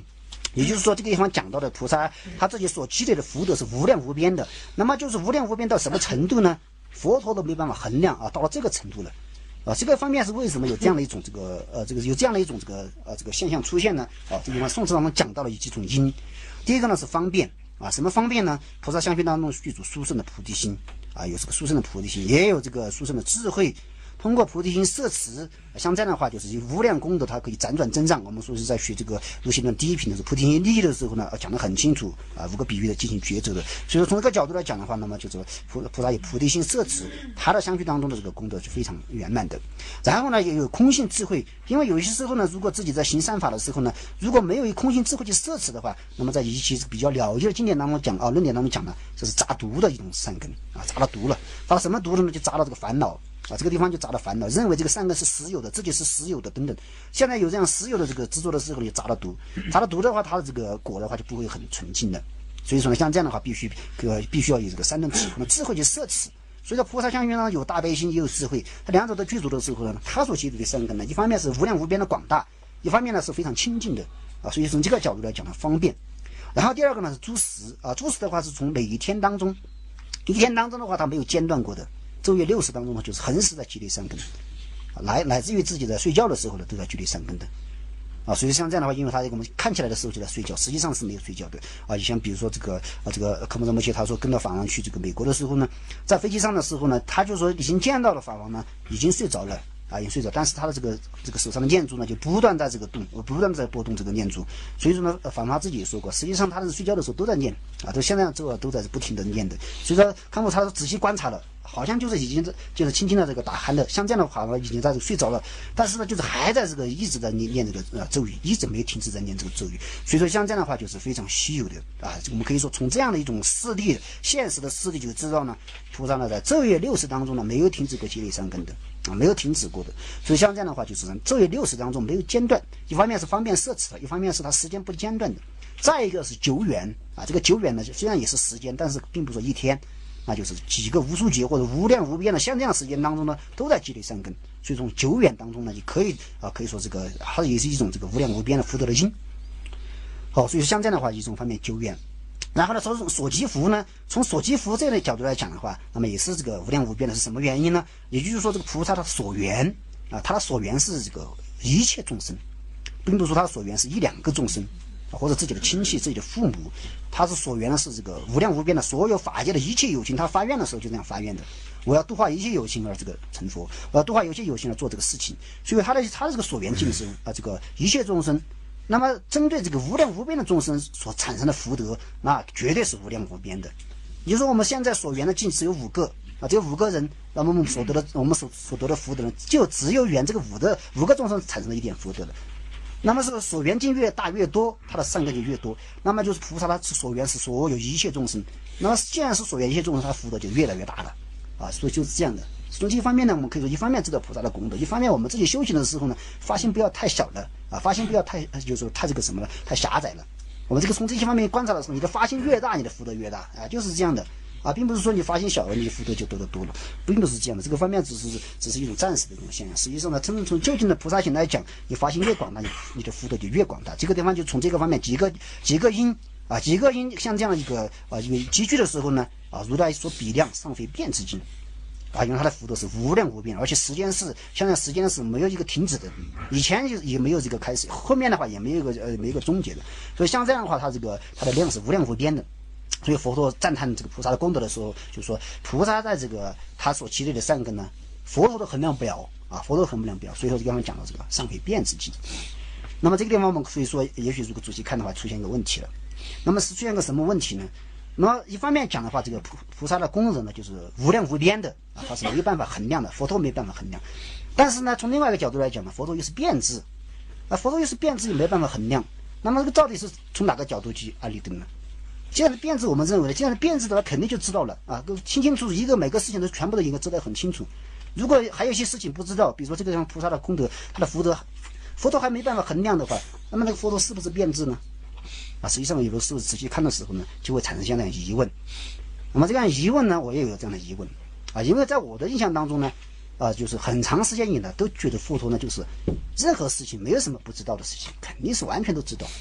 也就是说，这个地方讲到的菩萨他自己所积累的福德是无量无边的。那么就是无量无边到什么程度呢？佛陀都没办法衡量啊，到了这个程度了。啊，这个方面是为什么有这样的一种这个呃这个有这样的一种这个呃这个现象出现呢？啊，这地方宋词当中讲到了几种因。第一个呢是方便啊，什么方便呢？菩萨相续当中具足殊胜的菩提心啊，有这个殊胜的菩提心，也有这个殊胜的智慧。通过菩提心摄持，像这样的话，就是有无量功德，它可以辗转增长。我们说是在学这个入行论第一品的时候，菩提心利益的时候呢，讲得很清楚啊，五个比喻的进行抉择的。所以说从这个角度来讲的话，那么就是菩菩萨以菩提心摄持，他的相续当中的这个功德是非常圆满的。然后呢，也有空性智慧，因为有些时候呢，如果自己在行善法的时候呢，如果没有以空性智慧去摄持的话，那么在一些比较了结的经典当中讲啊，论点当中讲呢，这是扎毒的一种善根啊，扎了毒了，扎了什么毒了呢？就扎了这个烦恼。啊，这个地方就扎了烦恼，认为这个善根是实有的，自己是实有的等等。现在有这样实有的这个执着的时候，就扎了毒，扎了毒的话，它的这个果的话就不会很纯净的。所以说呢，像这样的话，必须呃必须要有这个三顿智慧的智慧去摄持。所以说菩萨相续呢，有大悲心，也有智慧，它两者都具足的时候呢，他所积累的善根呢，一方面是无量无边的广大，一方面呢是非常清净的啊。所以从这个角度来讲呢，方便。然后第二个呢是诸实啊，诸实的话是从每一天当中，一天当中的话，它没有间断过的。昼夜六时当中呢，就是恒时在积累善根，来乃至于自己在睡觉的时候呢，都在积累善根的，啊，所以像这样的话，因为他这个我们看起来的时候就在睡觉，实际上是没有睡觉的，啊，像比如说这个啊，这个科目仁波切他说跟到法王去这个美国的时候呢，在飞机上的时候呢，他就说已经见到了法王呢，已经睡着了。啊，已经睡着，但是他的这个这个手上的念珠呢，就不断在这个动，不断在拨动这个念珠。所以说呢，法王自己也说过，实际上他是睡觉的时候都在念啊，都现在这个都在不停的念的。所以说，康复他仔细观察了，好像就是已经就是轻轻的这个打鼾的，像这样的话呢，已经在这个睡着了，但是呢，就是还在这个一直在念念这个呃咒语，一直没有停止在念这个咒语。所以说，像这样的话就是非常稀有的啊。我们可以说从这样的一种事例，现实的事例就知道呢，菩萨呢在昼夜六时当中呢没有停止过积累善根的。啊，没有停止过的，所以像这样的话，就是昼夜六时当中没有间断。一方面是方便摄持的，一方面是它时间不间断的。再一个是久远啊，这个久远呢，虽然也是时间，但是并不是说一天，那就是几个无数劫或者无量无边的像这样时间当中呢，都在积累善根。所以从久远当中呢，就可以啊，可以说这个它也是一种这个无量无边的福德的因。好，所以像这样的话，一种方面久远。然后呢，从所积福呢，从所积福这个角度来讲的话，那么也是这个无量无边的，是什么原因呢？也就是说，这个菩萨的所缘啊，他的所缘是这个一切众生，并不是说他的所缘是一两个众生，或者自己的亲戚、自己的父母，他是所缘的是这个无量无边的所有法界的一切有情。他发愿的时候就这样发愿的，我要度化一切有情而这个成佛，我要度化一切有情而做这个事情。所以他的他的这个所缘境是啊，这个一切众生。那么针对这个无量无边的众生所产生的福德，那绝对是无量无边的。也就是说我们现在所缘的境只有五个啊，只有五个人，那么我们所得的我们所所得的福德呢，就只有缘这个五的五个众生产生了一点福德的。那么这个所缘境越大越多，他的善根就越多。那么就是菩萨他所缘是所有一切众生，那么既然是所缘一切众生，他福德就越来越大了啊，所以就是这样的。从这一方面呢，我们可以说，一方面知道菩萨的功德，一方面我们自己修行的时候呢，发心不要太小了啊，发心不要太就是说太这个什么了，太狭窄了。我们这个从这些方面观察的时候，你的发心越大，你的福德越大啊，就是这样的啊，并不是说你发心小了，你的福德就得的多了，并不是这样的。这个方面只是只是一种暂时的一种现象。实际上呢，真正从究竟的菩萨行来讲，你发心越广大，你你的福德就越广大。这个地方就从这个方面几个几个因啊，几个因像这样一个啊，因为积聚的时候呢啊，如来所比量，尚非变之境。啊，因为它的福德是无量无边，而且时间是现在时间是没有一个停止的，以前也没有这个开始，后面的话也没有一个呃没有一个终结的，所以像这样的话，它这个它的量是无量无边的。所以佛陀赞叹这个菩萨的功德的时候，就说菩萨在这个他所积累的善根呢，佛陀都衡量不了啊，佛陀衡量不了。所以说刚刚讲到这个尚非变之境。那么这个地方我们可以说，也许如果仔细看的话，出现一个问题了。那么是出现个什么问题呢？那么一方面讲的话，这个菩菩萨的功德呢，就是无量无边的啊，它是没有办法衡量的，佛陀没办法衡量。但是呢，从另外一个角度来讲呢，佛陀又是变质，啊，佛陀又是变质，也没办法衡量。那么这个到底是从哪个角度去安利的呢？既然是变质，我们认为，既然是变质的话，肯定就知道了啊，都清清楚楚，一个每个事情都全部都应该知道很清楚。如果还有一些事情不知道，比如说这个像菩萨的功德，他的福德，佛陀还没办法衡量的话，那么那个佛陀是不是变质呢？啊，实际上有的时候仔细看的时候呢，就会产生这样的疑问。那么这样疑问呢，我也有这样的疑问啊，因为在我的印象当中呢，啊，就是很长时间以来都觉得佛陀呢，就是任何事情没有什么不知道的事情，肯定是完全都知道。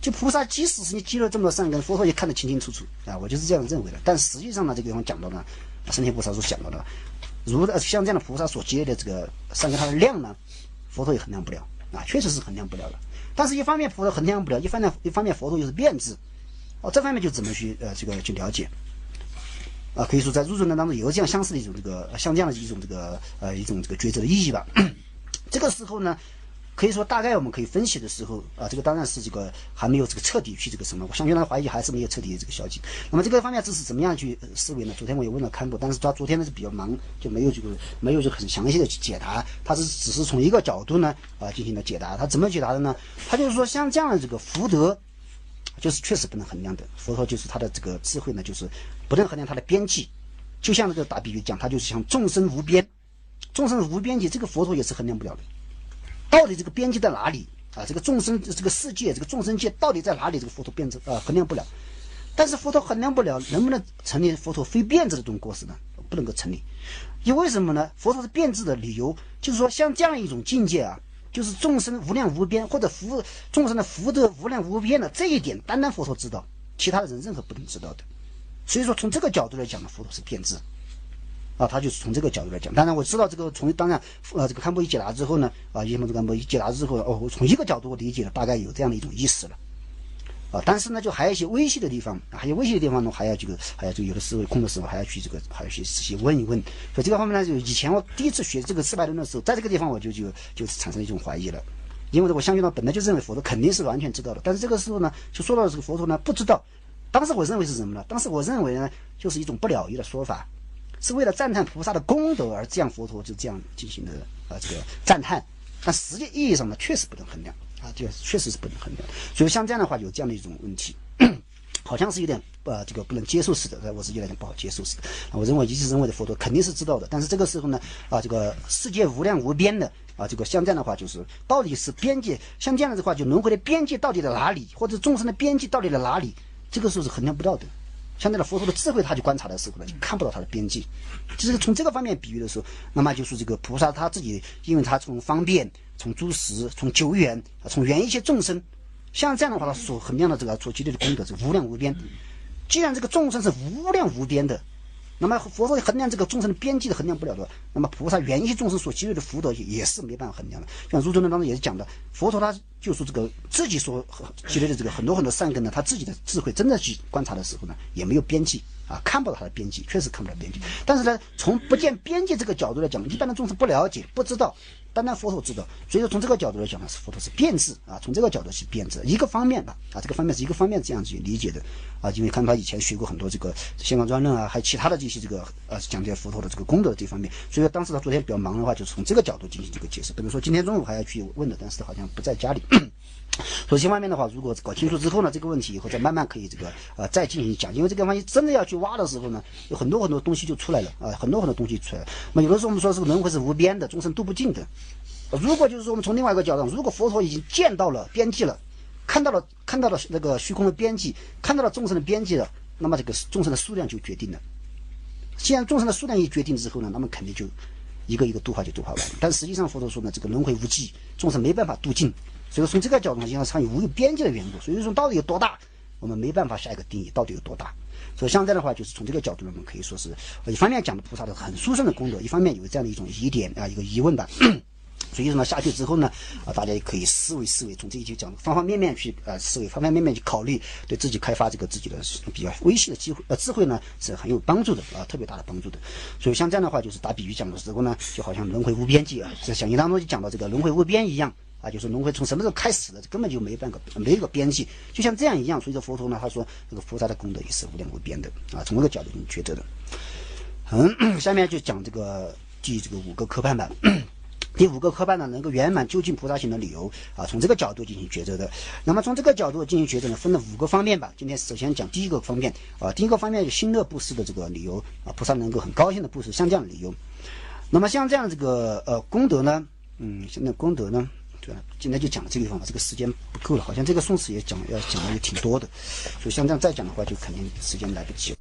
就菩萨即使是你积了这么多善根，佛陀也看得清清楚楚啊，我就是这样认为的。但实际上呢，这个地方讲到呢，升天菩萨所讲到的，如像这样的菩萨所积累的这个善根，它的量呢，佛陀也衡量不了啊，确实是衡量不了的。但是一方面佛陀衡量不了，一方面一方面佛陀又是变质，哦，这方面就怎么去呃这个去了解啊？可以说在入中论当中有这样相似的一种这个像这样的一种这个呃一种这个抉择的意义吧。这个时候呢。可以说，大概我们可以分析的时候啊，这个当然是这个还没有这个彻底去这个什么，我相信他怀疑还是没有彻底的这个消极。那么这个方面这是怎么样去思维呢？昨天我也问了堪布，但是他昨天呢是比较忙，就没有这个没有就很详细的去解答，他是只是从一个角度呢啊进行了解答。他怎么解答的呢？他就是说，像这样的这个福德，就是确实不能衡量的。佛陀就是他的这个智慧呢，就是不能衡量他的边际。就像这个打比喻讲，他就是像众生无边，众生无边际，这个佛陀也是衡量不了的。到底这个边际在哪里啊？这个众生这个世界，这个众生界到底在哪里？这个佛陀变质啊衡量不了。但是佛陀衡量不了，能不能成立佛陀非变质的这种过失呢？不能够成立。因为什么呢？佛陀是变质的理由，就是说像这样一种境界啊，就是众生无量无边，或者福众生的福德无量无边的这一点，单单佛陀知道，其他的人任何不能知道的。所以说从这个角度来讲呢，佛陀是变质。啊，他就是从这个角度来讲。当然我知道这个从当然呃这个堪布一解答之后呢，啊叶梦这堪布一解答之后，哦，我从一个角度我理解了，大概有这样的一种意思了。啊，但是呢，就还有一些微细的地方，还有微细的地方呢，还要这个还要这个有的时候空的时候还要去这个还要去仔细问一问。所以这个方面呢，就以前我第一次学这个四百论的时候，在这个地方我就就就产生了一种怀疑了，因为我相信呢本来就认为佛陀肯定是完全知道的，但是这个时候呢，就说到这个佛陀呢不知道。当时我认为是什么呢？当时我认为呢，就是一种不了义的说法。是为了赞叹菩萨的功德而这样佛陀就这样进行的啊这个赞叹，但实际意义上呢确实不能衡量啊，这个确实是不能衡量。所以像这样的话有这样的一种问题，好像是有点呃这个不能接受似的，在我自己来讲不好接受似的。啊、我认为一直认为的佛陀肯定是知道的，但是这个时候呢啊这个世界无量无边的啊这个像这样的话就是到底是边界，像这样的话就轮回的边界到底在哪里，或者众生的边界到底在哪里，这个时候是衡量不到的。相对的佛陀的智慧，他去观察的时候呢，就看不到他的边际。就是从这个方面比喻的时候，那么就是这个菩萨他自己，因为他从方便、从诸实、从久远、从缘一切众生，像这样的话，他所衡量的这个所积累的功德是无量无边。既然这个众生是无量无边的，那么佛陀衡量这个众生的边际的衡量不了的，那么菩萨缘一切众生所积累的福德也是没办法衡量的。像入中论当中也是讲的，佛陀他就说这个自己所积累的这个很多很多善根呢，他自己的智慧真的去观察的时候呢，也没有边际啊，看不到他的边际，确实看不到边际。但是呢，从不见边际这个角度来讲，一般的众生不了解、不知道，单单佛陀知道。所以说从这个角度来讲呢，是佛陀是变质啊，从这个角度去变质，一个方面吧啊，这个方面是一个方面这样去理解的啊，因为看他以前学过很多这个香港专论啊，还有其他的这些这个呃讲解佛陀的这个功德这方面，所以说当时他昨天比较忙的话，就从这个角度进行这个解释。比如说今天中午还要去问的，但是好像不在家里。所以这方面的话，如果搞清楚之后呢，这个问题以后再慢慢可以这个呃再进行讲，因为这个方面真的要去挖的时候呢，有很多很多东西就出来了啊、呃，很多很多东西出来了。那么有的时候我们说这个轮回是无边的，众生度不尽的。如果就是说我们从另外一个角度，如果佛陀已经见到了边际了，看到了看到了那个虚空的边际，看到了众生的边际了，那么这个众生的数量就决定了。既然众生的数量一决定之后呢，那么肯定就一个一个度化就度化完了。但实际上佛陀说呢，这个轮回无际，众生没办法度尽。所以说从这个角度上，因为它有无有边界的缘故，所以说到底有多大，我们没办法下一个定义，到底有多大。所以像这样的话，就是从这个角度呢，我们可以说是一方面讲的菩萨的很殊胜的功德，一方面有这样的一种疑点啊，一个疑问吧。所以说呢，下去之后呢，啊，大家也可以思维思维，从这一节讲方方面面去呃思维，方方面面去考虑，对自己开发这个自己的比较微细的机会呃智慧呢是很有帮助的啊，特别大的帮助的。所以像这样的话，就是打比喻讲的时候呢，就好像轮回无边际啊，在讲义当中就讲到这个轮回无边一样。啊，就是轮回从什么时候开始的，根本就没半个没有个边际，就像这样一样。所以说佛陀呢，他说这个菩萨的功德也是无量无边的啊，从这个角度你觉得的。嗯，下面就讲这个记这个五个科判吧。第五个科判呢，能够圆满究竟菩萨行的理由啊，从这个角度进行抉择的。那么从这个角度进行抉择呢，分了五个方面吧。今天首先讲第一个方面啊，第一个方面是心乐布施的这个理由啊，菩萨能够很高兴的布施，像这样的理由。那么像这样这个呃功德呢，嗯，现在功德呢。对吧？今天就讲这个地方，这个时间不够了，好像这个宋词也讲要讲的也挺多的，所以像这样再讲的话，就肯定时间来不及了。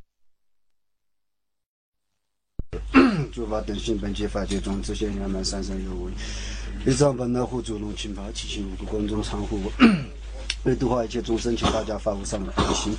诸法等性本具法界中，自现圆满三生有为。一丈本来护主龙清法，七情五谷光中常护。 为度化一切众生，请大家发无上的菩提心。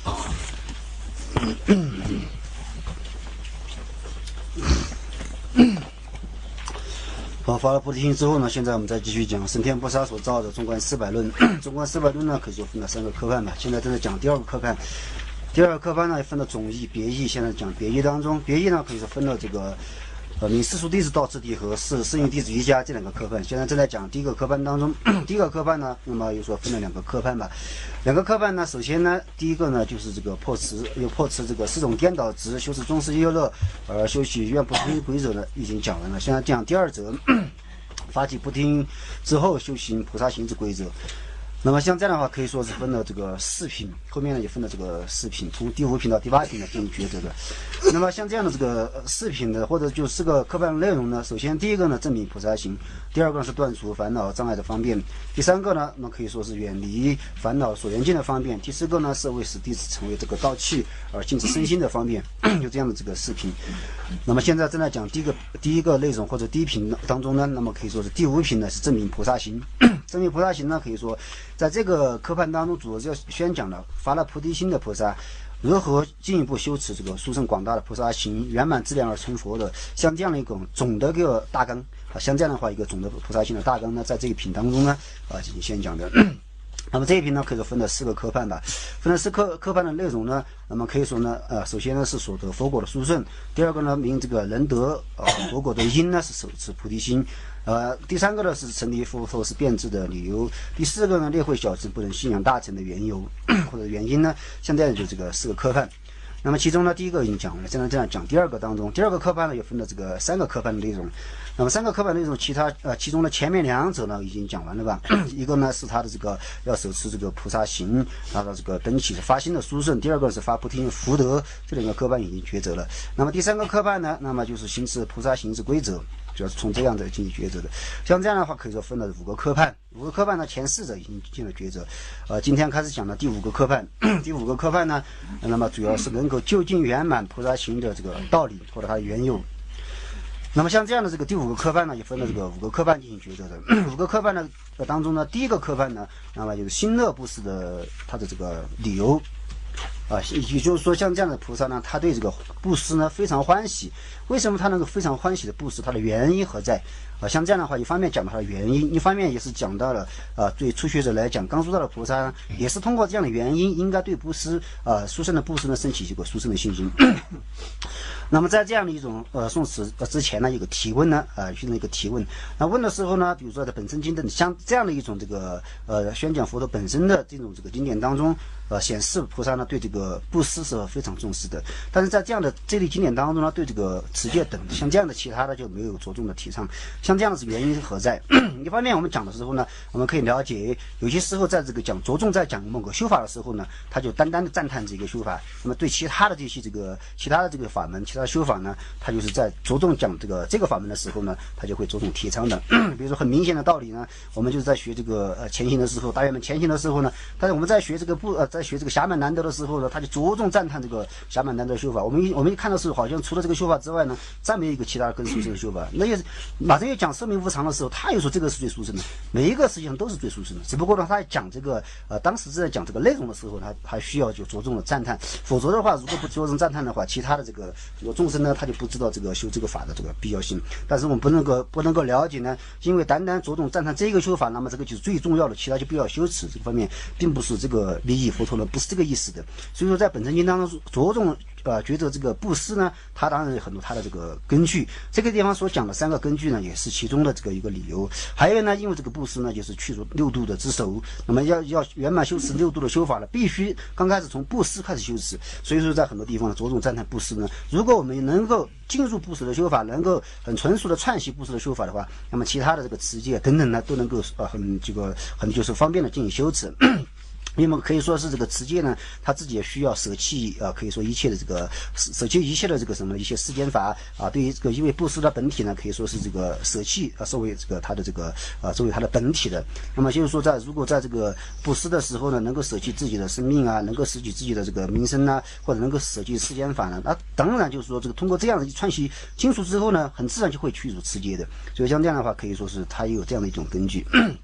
好，发了菩提心之后呢，现在我们再继续讲升天菩萨所造的中观四百论。中观四百论呢，可以说分了三个科判吧。现在正在讲第二个科判。第二个科判呢，分了总义、别义。现在讲别义当中，别义呢可以说分了这个呃明世俗弟子道次第和四四应弟子瑜伽这两个科判。现在正在讲第一个科判当中，第一个科判呢，那么又说分了两个科判吧。两个科判呢，首先呢，第一个呢就是这个破持，又破持这个四种颠倒执，修持宗师优乐，而修习愿不听规则呢，已经讲完了。现在讲第二则，发起不听之后修行菩萨行之规则。那么像这样的话，可以说是分了这个四品，后面呢也分了这个四品，从第五品到第八品呢进行抉择的。那么像这样的这个四品的或者就四个科判内容呢，首先第一个呢证明菩萨行，第二个是断除烦恼障碍的方便，第三个呢那可以说是远离烦恼所缘境的方便，第四个呢是为使弟子成为这个道器而静止身心的方便，就这样的这个四品。那么现在正在讲第一个第一个内容或者第一品当中呢，那么可以说是第五品呢是证明菩萨行。证明菩萨行呢，可以说在这个科判当中，主要宣讲了发了菩提心的菩萨如何进一步修持这个殊胜广大的菩萨行，圆满质量而成佛的，像这样的一种总的一个大纲啊，像这样的话一个总的菩萨行的大纲呢，在这一品当中呢啊进行宣讲的。那么这一品呢，可以说分了四个科判吧。分了四科科判的内容呢，那么可以说呢，呃，首先呢是所得佛果的殊胜，第二个呢，明这个能得呃佛果的因呢是手持菩提心，呃，第三个呢是成立佛后是变质的理由，第四个呢，列会小乘不能信仰大乘的缘由或者原因呢，像这样就这个四个科判。那么其中呢，第一个已经讲了，现在这样讲第二个当中，第二个科判呢也分了这个三个科判的内容。那么三个科判内容，其他呃其中的前面两者呢已经讲完了吧？一个呢是他的这个要手持这个菩萨行，他的这个登起发心的殊胜；第二个是发菩提心福德，这两个科判已经抉择了。那么第三个科判呢，那么就是行持菩萨行之规则，主要是从这样的进行抉择的。像这样的话，可以说分了五个科判。五个科判呢，前四者已经进了抉择。呃，今天开始讲的第五个科判，第五个科判呢，那么主要是能够究竟圆满菩萨行的这个道理或者它的缘由。那么像这样的这个第五个科判呢，也分了这个五个科判进行抉择的。五个科判呢当中呢，第一个科判呢，那么就是心乐布施的它的这个理由。啊，也就是说，像这样的菩萨呢，他对这个布施呢非常欢喜。为什么他能够非常欢喜的布施？他的原因何在？啊，像这样的话，一方面讲到它的原因，一方面也是讲到了啊，对初学者来讲，刚入道的菩萨呢，也是通过这样的原因，应该对布施啊，殊胜的布施呢，升起这个殊胜的信心。那么在这样的一种呃诵持呃之前呢，有个提问呢，啊、呃，进行一个提问。那问的时候呢，比如说在本身经等像这样的一种这个呃宣讲佛陀本身的这种这个经典当中，呃，显示菩萨呢对这个布施是非常重视的。但是在这样的这类经典当中呢，对这个持戒等像这样的其他的就没有着重的提倡。像这样的原因是何在？一方面我们讲的时候呢，我们可以了解，有些时候在这个讲着重在讲某个修法的时候呢，他就单单的赞叹这个修法。那么对其他的这些这个其他的这个法门，其他的修法呢，他就是在着重讲这个这个法门的时候呢，他就会着重提倡的。比如说很明显的道理呢，我们就是在学这个呃前行的时候，大圆满前行的时候呢，但是我们在学这个不呃在学这个暇满难得的时候呢，他就着重赞叹这个暇满难得的修法。我们一我们一看的是好像除了这个修法之外呢，再没有一个其他更殊胜的修法。那也马上要讲生命无常的时候，他又说这个是最殊胜的，每一个实际上都是最殊胜的。只不过呢，他讲这个呃当时在讲这个内容的时候，他还需要就着重的赞叹。否则的话，如果不着重赞叹的话，其他的这个这个众生呢，他就不知道这个修这个法的这个必要性。但是我们不能够不能够了解呢，因为单单着重赞叹这个修法，那么这个就是最重要的，其他就不要修持。这个方面并不是这个利益佛陀呢，不是这个意思的。所以说，在本真经当中着重呃觉得这个布施呢，它当然有很多它的这个根据。这个地方所讲的三个根据呢，也是其中的这个一个理由。还有呢，因为这个布施呢，就是去除六度的之首。那么要要圆满修持六度的修法呢，必须刚开始从布施开始修持。所以说，在很多地方呢，着重赞叹布施呢。如果我们能够进入布施的修法，能够很纯熟的串习布施的修法的话，那么其他的这个持戒等等呢，都能够呃很这个很就是方便的进行修持。因为可以说是这个持戒呢，他自己也需要舍弃啊、呃，可以说一切的这个舍弃一切的这个什么一些世间法啊。对于这个，因为布施的本体呢，可以说是这个舍弃啊，作为这个他的这个啊，作为他的本体的。那么就是说在，在如果在这个布施的时候呢，能够舍弃自己的生命啊，能够舍弃自己的这个名声啊，或者能够舍弃世间法呢，那当然就是说这个通过这样的串习清楚之后呢，很自然就会去除持戒的。所以像这样的话，可以说是它有这样的一种根据。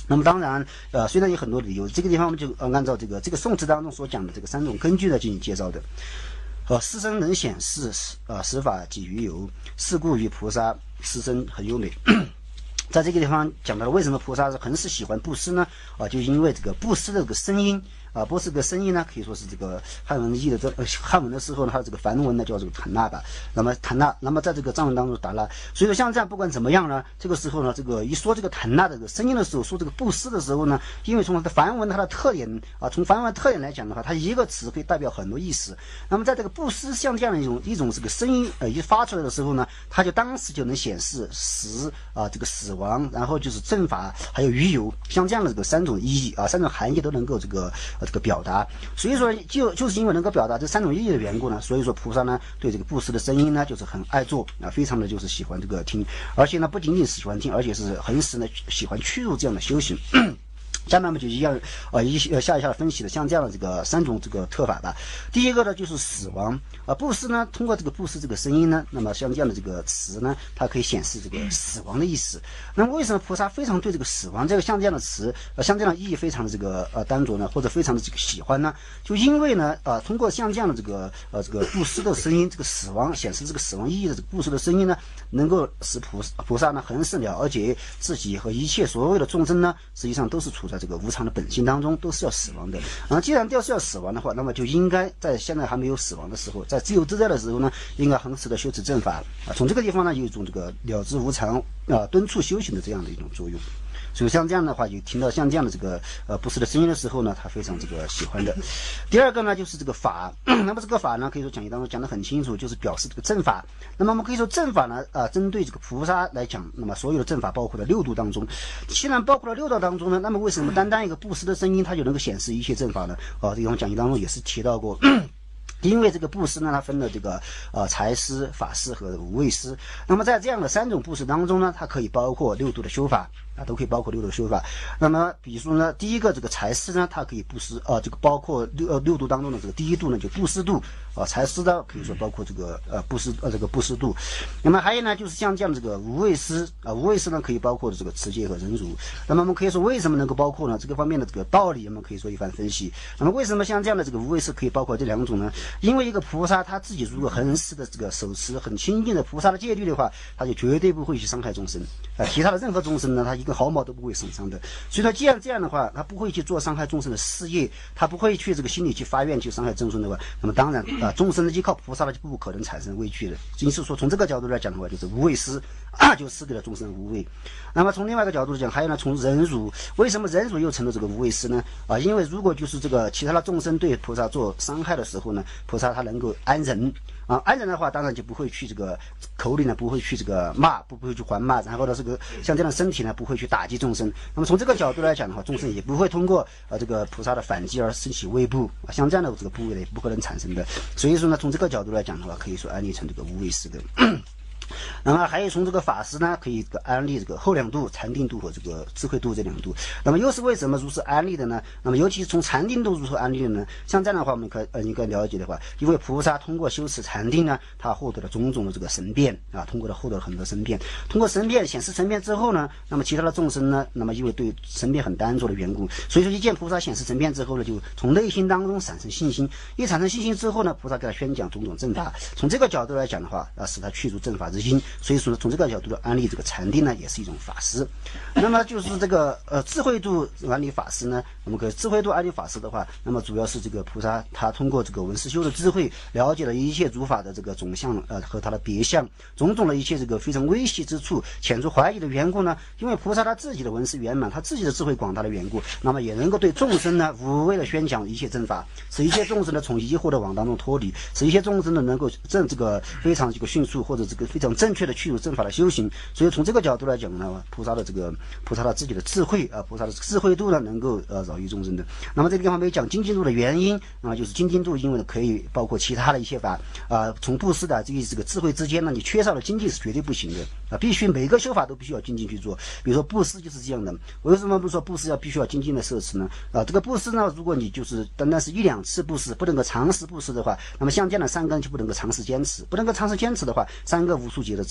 那么当然，呃，虽然有很多理由，这个地方我们就呃按照这个这个宋词当中所讲的这个三种根据来进行介绍的。呃，师生能显示，呃，实法给于有，是故于菩萨师生很优美。在这个地方讲到了为什么菩萨是很是喜欢布施呢？啊，就因为这个布施的这个声音。啊，波斯这个声音呢，可以说是这个汉文译的这、呃、汉文的时候呢，它的这个梵文呢叫这个坦纳吧。那么坦纳，那么在这个藏文当中达拉，所以说像这样不管怎么样呢，这个时候呢，这个一说这个坦纳的这个声音的时候，说这个布施的时候呢，因为从它的梵文它的特点啊，从梵文特点来讲的话，它一个词可以代表很多意思。那么在这个布施像这样的一种一种这个声音呃一发出来的时候呢，它就当时就能显示死啊这个死亡，然后就是正法，还有余有，像这样的这个三种意义啊，三种含义都能够这个。这个表达，所以说就就是因为能够表达这三种意义的缘故呢，所以说菩萨呢对这个布施的声音呢就是很爱做啊，非常的就是喜欢这个听，而且呢不仅仅是喜欢听，而且是很是呢喜欢屈入这样的修行。下面我们就一样呃一呃下一下分析的像这样的这个三种这个特法吧。第一个呢就是死亡啊，布施呢通过这个布施这个声音呢，那么像这样的这个词呢，它可以显示这个死亡的意思。那么为什么菩萨非常对这个死亡这个像这样的词呃像这样的意义非常的这个呃单着呢，或者非常的这个喜欢呢？就因为呢呃通过像这样的这个呃这个布施的声音，这个死亡显示这个死亡意义的这个布施的声音呢，能够使菩菩萨呢很是了解自己和一切所有的众生呢，实际上都是处在这个无常的本性当中，都是要死亡的。啊，既然都是要死亡的话，那么就应该在现在还没有死亡的时候，在自由自在的时候呢，应该恒时的修持正法啊。从这个地方呢，有一种这个了知无常啊，敦促修行的这样的一种作用。所以像这样的话，有听到像这样的这个呃布施的声音的时候呢，他非常这个喜欢的。第二个呢，就是这个法。那么这个法呢，可以说讲义当中讲得很清楚，就是表示这个正法。那么我们可以说正法呢，啊、呃，针对这个菩萨来讲，那么所有的正法包括了六度当中。既然包括了六道当中呢，那么为什么单单一个布施的声音，它就能够显示一切正法呢？啊、呃，这个我们讲义当中也是提到过。因为这个布施呢，它分了这个呃财施、法施和无畏施。那么在这样的三种布施当中呢，它可以包括六度的修法啊，都可以包括六度的修法。那么比如说呢，第一个这个财施呢，它可以布施呃这个包括六呃六度当中的这个第一度呢，就布施度啊，财施呢可以说包括这个呃布施呃这个布施度。那么还有呢，就是像这样这个无畏施啊，无畏施呢可以包括这个持戒和忍辱。那么我们可以说为什么能够包括呢？这个方面的这个道理我们可以说一番分析。那么为什么像这样的这个无畏施可以包括这两种呢？因为一个菩萨他自己如果很实的这个手持很亲近的菩萨的戒律的话，他就绝对不会去伤害众生啊、呃，其他的任何众生呢，他一根毫毛都不会损伤的。所以说，既然这样的话，他不会去做伤害众生的事业，他不会去这个心里去发愿去伤害众生的话，那么当然啊、呃，众生呢依靠菩萨呢就不可能产生畏惧的。因此说，从这个角度来讲的话，就是无畏施啊，就施给了众生无畏。那么从另外一个角度讲，还有呢，从忍辱，为什么忍辱又成了这个无畏施呢？啊，因为如果就是这个其他的众生对菩萨做伤害的时候呢，菩萨他能够安忍啊，安忍的话，当然就不会去这个口里呢不会去这个骂，不不会去还骂，然后呢这个像这样的身体呢不会去打击众生。那么从这个角度来讲的话，众生也不会通过呃这个菩萨的反击而升起畏怖啊，像这样的这个部位呢也不可能产生的。所以说呢，从这个角度来讲的话，可以说安立成这个无畏施的。那么还有从这个法师呢，可以安立这个后两度、禅定度和这个智慧度这两度。那么又是为什么如此安立的呢？那么尤其是从禅定度如何安立的呢？像这样的话，我们可呃应该了解的话，因为菩萨通过修持禅定呢，他获得了种种的这个神变啊，通过了获得了很多神变。通过神变显示神变之后呢，那么其他的众生呢，那么因为对神变很单着的缘故，所以说一见菩萨显示神变之后呢，就从内心当中产生信心。一产生信心之后呢，菩萨给他宣讲种种正法。从这个角度来讲的话，啊，使他去除正法之心。所以说呢，从这个角度的安立这个禅定呢，也是一种法施。那么就是这个呃智慧度安立法施呢，我们可智慧度安立法施的话，那么主要是这个菩萨他通过这个文思修的智慧，了解了一切诸法的这个总相呃和它的别相，种种的一切这个非常微细之处，遣除怀疑的缘故呢，因为菩萨他自己的文思圆满，他自己的智慧广大的缘故，那么也能够对众生呢无畏的宣讲一切正法，使一切众生呢从疑惑的网当中脱离，使一些众生呢能够正这个非常这个迅速或者这个非常正确的去入正法的修行。所以从这个角度来讲呢，菩萨的这个菩萨的自己的智慧啊，菩萨的智慧度呢能够呃饶益众生的。那么这个地方没有讲精进度的原因啊，就是精进度因为呢可以包括其他的一些法啊，从布施的这个这个智慧之间呢，你缺少了精进是绝对不行的啊，必须每个修法都必须要精进去做。比如说布施就是这样的，为什么不说布施要必须要精进的摄持呢？啊，这个布施呢，如果你就是单单是一两次布施，不能够长时布施的话，那么像这样的三根就不能够长时坚持，不能够长时坚持的话，三个无数劫的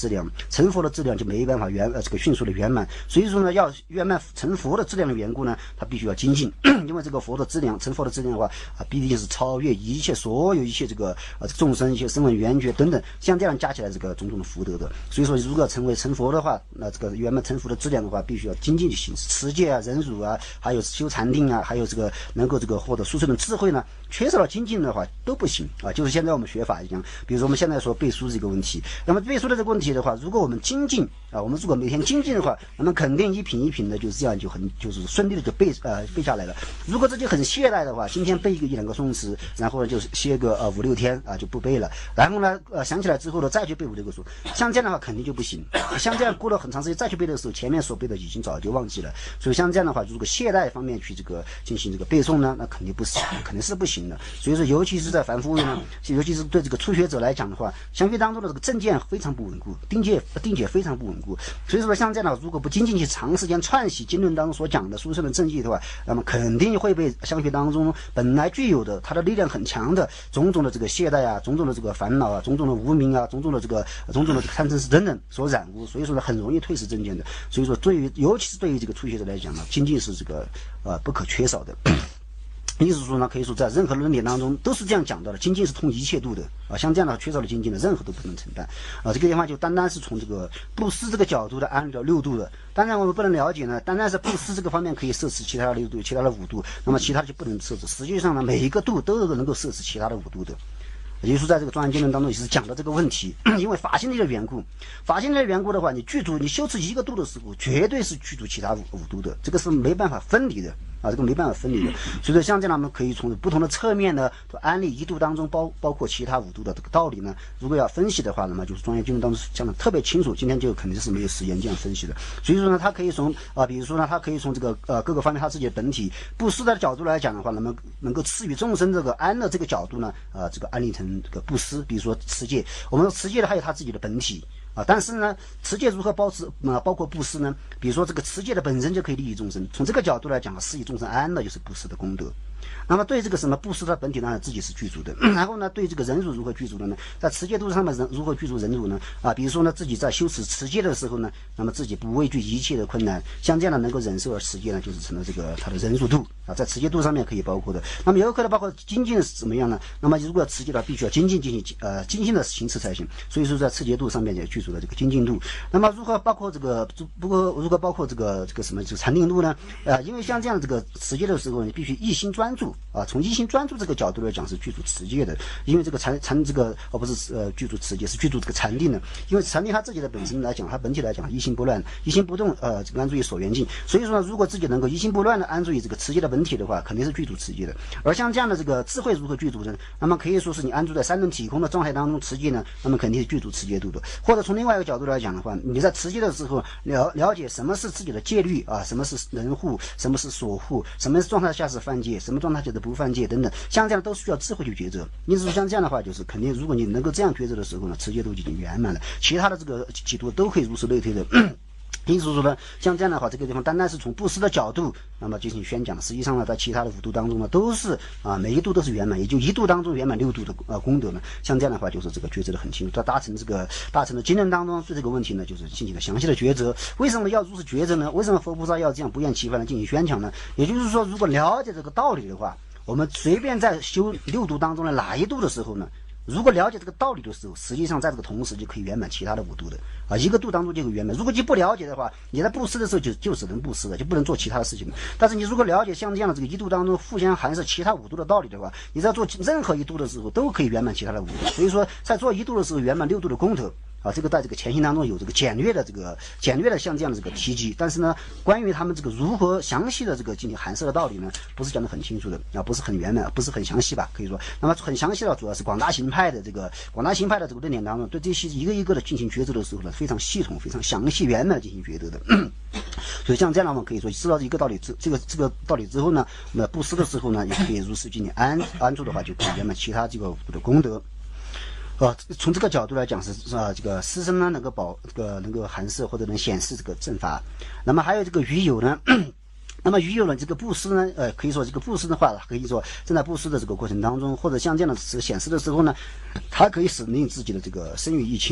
质量，成佛的质量就没办法圆呃这个迅速的圆满。所以说呢，要圆满成佛的质量的缘故呢，它必须要精进，因为这个佛的质量，成佛的质量的话啊，必定是超越一切所有一切这个呃众生一些声闻缘觉等等，像这样加起来这个种种的福德的。所以说，如果要成为成佛的话，那这个圆满成佛的质量的话，必须要精进去行持戒啊、忍辱啊，还有修禅定啊，还有这个能够这个获得殊胜的智慧呢，缺少了精进的话都不行啊。就是现在我们学法一样，比如说我们现在说背书这个问题，那么背书的这个问题的话，如果我们精进啊，我们如果每天精进的话，那么肯定一品一品的就是这样就很就是顺利的就背呃背下来了。如果自己很懈怠的话，今天背一个一两个宋词，然后呢就歇个呃五六天啊就不背了，然后呢呃想起来之后呢再去背五六个书，像这样的话肯定就不行。像这样过了很长时间再去背的时候，前面所背的已经早就忘记了。所以像这样的话，如果懈怠方面去这个进行这个背诵呢，那肯定不是肯定是不行的。所以说，尤其是在凡夫位呢，尤其是对这个初学者来讲的话，相对当中的这个正见非常不稳固，定界定解非常不稳固。所以说像这样的，如果不精进去长时间串习经论当中所讲的殊胜的正义的话，那么肯定会被相学当中本来具有的它的力量很强的种种的这个懈怠啊，种种的这个烦恼啊，种种的无明啊，种种的这个种种的贪嗔痴等等所染污。所以说呢，很容易退失正见的。所以说，对于尤其是对于这个初学者来讲呢，精进是这个呃不可缺少的。意思说呢，可以说在任何论点当中都是这样讲到的，精进是通一切度的啊，像这样的缺少了精进的，任何都不能承担啊。这个地方就单单是从这个布施这个角度的安了六度的。当然我们不能了解呢，单单是布施这个方面可以摄持其他的六度，其他的五度，那么其他的就不能摄持。实际上呢，每一个度都是能够摄持其他的五度的。也就是说，在这个庄严经论当中也是讲到这个问题，因为法性力的缘故，法性力的缘故的话，你具足你修持一个度的时候，绝对是具足其他五五度的，这个是没办法分离的啊，这个没办法分离的。所以说，像这样我们可以从不同的侧面呢，安利一度当中包包括其他五度的这个道理呢，如果要分析的话，那么就是庄严经论当中讲的特别清楚。今天就肯定是没有时间这样分析的。所以说呢，它可以从啊、呃，比如说呢，它可以从这个呃各个方面它自己的本体布施的角度来讲的话，那么能够赐予众生这个安乐这个角度呢，啊、呃，这个安利成这个布施。比如说持戒，我们持戒的还有他自己的本体啊，但是呢，持戒如何保持啊？包括布施呢？比如说这个持戒的本身就可以利益众生，从这个角度来讲，施以众生安乐就是布施的功德。那么对这个什么布施的本体呢，自己是具足的。然后呢，对这个忍辱如何具足的呢？在持戒度上面人如何具足忍辱呢？啊，比如说呢，自己在修持持戒的时候呢，那么自己不畏惧一切的困难，像这样的能够忍受而持戒呢，就是成了这个他的忍辱度啊，在持戒度上面可以包括的。那么有可能包括精进是怎么样呢？那么如果要持戒的话，必须要精进进行呃精进的行持才行。所以说在持戒度上面也具足了这个精进度。那么如何包括这个不过如果包括这个这个什么这个禅定度呢？啊，因为像这样这个持戒的时候，你必须一心专注啊，从一心专注这个角度来讲是具足持戒的，因为这个禅禅这个而不是呃具足持戒，是具足这个禅定的。因为禅定它自己的本身来讲，它本体来讲一心不乱，一心不动，呃安住于所缘境。所以说呢，如果自己能够一心不乱的安住于这个持戒的本体的话，肯定是具足持戒的。而像这样的这个智慧如何具足呢？那么可以说是你安住在三轮体空的状态当中持戒呢，那么肯定是具足持戒度的。或者从另外一个角度来讲的话，你在持戒的时候了了解什么是自己的戒律啊，什么是人护，什么是所护，什么状态下是犯戒，什么状态下是不犯戒等等，像这样都需要智慧去抉择。因此像这样的话，就是肯定如果你能够这样抉择的时候呢，持戒都已经圆满了，其他的这个几度都可以如此类推的。因此说呢，像这样的话，这个地方单单是从布施的角度，那么进行宣讲。实际上呢，在其他的五度当中呢，都是啊，每一度都是圆满，也就一度当中圆满六度的呃功德呢。像这样的话，就是这个抉择的很清楚。在大乘这个大乘的经论当中，对这个问题呢，就是进行了详细的抉择。为什么要如此抉择呢？为什么佛菩萨要这样不厌其烦的进行宣讲呢？也就是说，如果了解这个道理的话，我们随便在修六度当中的哪一度的时候呢？如果了解这个道理的时候，实际上在这个同时就可以圆满其他的五度的啊，一个度当中就可以圆满。如果你不了解的话，你在布施的时候就就只能布施了，就不能做其他的事情了。但是你如果了解像这样的这个一度当中互相含摄其他五度的道理的话，你在做任何一度的时候都可以圆满其他的五度。所以说，在做一度的时候圆满六度的功德。啊，这个在这个前行当中有这个简略的这个简略的像这样的这个提及，但是呢，关于他们这个如何详细的这个进行含摄的道理呢，不是讲得很清楚的啊，不是很圆满，不是很详细吧，可以说。那么很详细的主要是广大行派的这个广大行派的这个论点当中，对这些一个一个的进行抉择的时候呢，非常系统、非常详细、圆满的进行抉择的。所以像这样的话，可以说知道一个道理之这个这个道理之后呢，那布施的时候呢，也可以如实进行安安住的话，就可以圆满其他这个的功德。啊，从这个角度来讲是是啊，这个师生呢能够保这个能够含摄或者能显示这个正法。那么还有这个余有呢，那么余有呢这个布施呢，呃，可以说这个布施的话，可以说正在布施的这个过程当中，或者像这样的显示的时候呢，它可以使令自己的这个身语意清净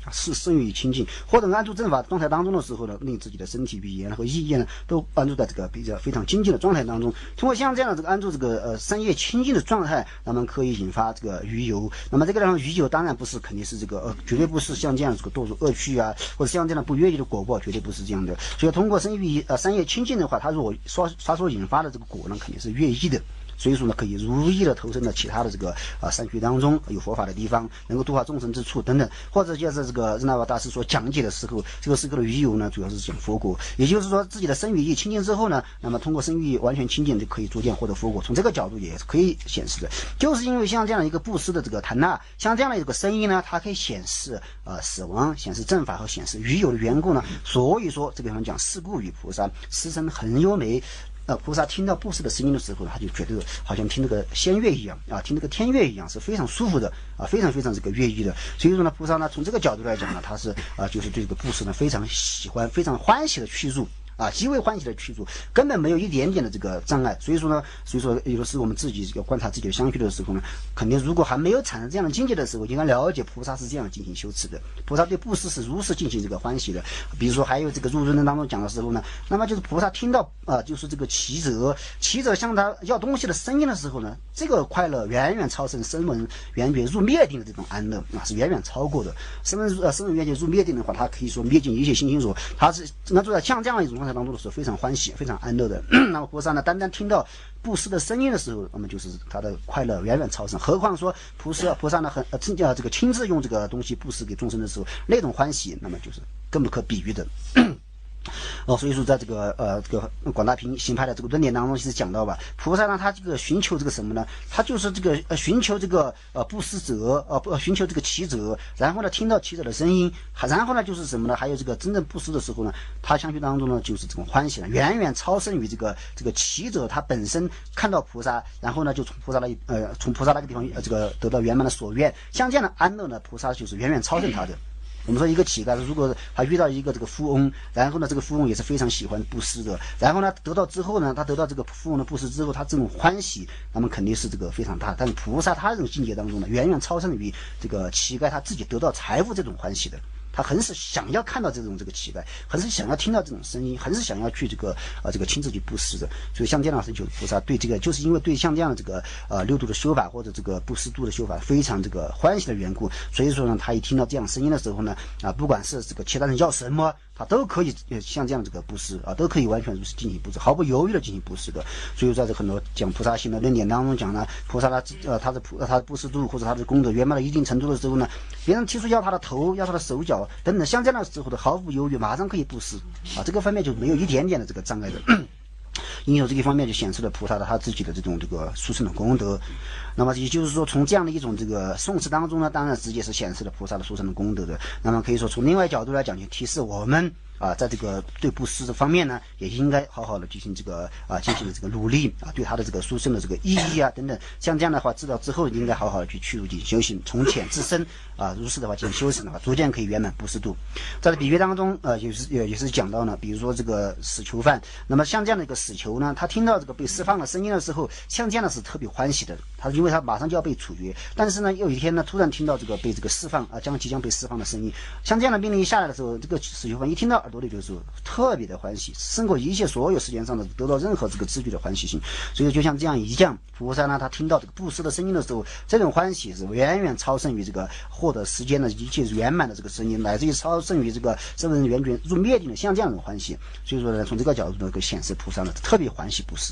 啊，是生于清净，或者安住正法状态当中的时候呢，令自己的身体、语言和意业呢，都安住在这个比较非常精进的状态当中。通过像这样的这个安住这个呃三业清净的状态，那么可以引发这个余游。那么这个地方余游当然不是肯定是这个呃，绝对不是像这样这个堕入恶趣啊，或者像这样的不越界的果报，绝对不是这样的。所以通过生于呃三业清净的话，它如果说它所引发的这个果呢，肯定是越意的。所以说呢，可以如意的投身到其他的这个啊山区当中，有佛法的地方，能够度化众生之处等等，或者就是这个日那瓦大师所讲解的时候，这个时候的余游呢，主要是讲佛果，也就是说自己的身语意清净之后呢，那么通过身语意完全清净就可以逐渐获得佛果。从这个角度也是可以显示的，就是因为像这样的一个布施的这个谈那，像这样的一个声音呢，它可以显示呃死亡、显示正法和显示余有的缘故呢，所以说这个地方讲是故与菩萨师身很优美。呃，菩萨听到布施的声音的时候，他就觉得好像听那个仙乐一样啊，听那个天乐一样，是非常舒服的啊，非常非常这个悦意的。所以说呢，菩萨呢从这个角度来讲呢，他是啊，就是对这个布施呢非常喜欢、非常欢喜的去入。啊，极为欢喜的去除，根本没有一点点的这个障碍。所以说呢，所以说有的时候我们自己要观察自己的相续的时候呢，肯定如果还没有产生这样的境界的时候，应该了解菩萨是这样进行修持的。菩萨对布施是如是进行这个欢喜的。比如说还有这个入论当中讲的时候呢，那么就是菩萨听到啊、呃，就是这个乞者，乞者向他要东西的声音的时候呢，这个快乐远远超胜声闻缘觉入灭定的这种安乐啊，是远远超过的。声闻呃声闻缘觉入灭定的话，它可以说灭尽一切心心所，它是那就在像这样一种当中的时候非常欢喜非常安乐的。那么菩萨呢单单听到布施的声音的时候，那么就是他的快乐远远超胜。何况说菩萨菩萨呢很呃亲呃这个亲自用这个东西布施给众生的时候，那种欢喜那么就是更不可比喻的。哦，所以说在这个呃这个广大平行派的这个论点当中，其实讲到吧，菩萨呢他这个寻求这个什么呢？他就是这个呃寻求这个呃布施者呃不寻求这个乞者，然后呢听到乞者的声音，然后呢就是什么呢？还有这个真正布施的时候呢，他相续当中呢就是这种欢喜呢，远远超胜于这个这个乞者他本身看到菩萨，然后呢就从菩萨那呃从菩萨那个地方呃这个得到圆满的所愿，像这样的安乐呢，菩萨就是远远超胜他的。我们说一个乞丐，如果他遇到一个这个富翁，然后呢，这个富翁也是非常喜欢布施的，然后呢，得到之后呢，他得到这个富翁的布施之后，他这种欢喜，那么肯定是这个非常大。但是菩萨他这种境界当中呢，远远超胜于这个乞丐他自己得到财富这种欢喜的。他很是想要看到这种这个乞丐，很是想要听到这种声音，很是想要去这个呃这个亲自去布施的。所以像这样的事情，菩萨对这个就是因为对像这样的这个呃六度的修法或者这个布施度的修法非常这个欢喜的缘故，所以说呢，他一听到这样声音的时候呢，啊，不管是这个其他人要什么，他都可以像这样这个布施啊，都可以完全如是进行布施，毫不犹豫的进行布施的。所以在这很多讲菩萨行的论点当中讲呢，菩萨他呃他的普他的布施度或者他的功德圆满到一定程度的时候呢，别人提出要他的头，要他的手脚等等，像这样的时候的毫不犹豫，马上可以布施啊，这个方面就没有一点点的这个障碍的。因为这个方面就显示了菩萨的他自己的这种这个殊胜的功德。那么也就是说，从这样的一种这个诵持当中呢，当然直接是显示了菩萨的殊胜的功德的。那么可以说从另外角度来讲，就提示我们啊，在这个对布施的方面呢，也应该好好的进行这个啊进行这个努力啊，对他的这个殊胜的这个意义啊等等，像这样的话知道之后，应该好好的去去入进行修行，从浅至深啊，如是的话进行修行的话，逐渐可以圆满布施度。在这比喻当中，呃，也是也也是讲到呢，比如说这个死囚犯，那么像这样的一个死囚呢，他听到这个被释放的声音的时候，像这样的是特别欢喜的，他因为他马上就要被处决，但是呢，有一天呢，突然听到这个被这个释放啊，将即将被释放的声音，像这样的命令一下来的时候，这个死囚犯一听到耳朵里就是特别的欢喜，胜过一切所有世间上的得到任何这个知觉的欢喜性。所以就像这样一样，菩萨呢，他听到这个布施的声音的时候，这种欢喜是远远超胜于这个获得时间的一切圆满的这个声音，乃至于超胜于这个声闻缘觉入灭定的像这样的欢喜。所以说呢，从这个角度呢，可以显示菩萨呢特别欢喜布施。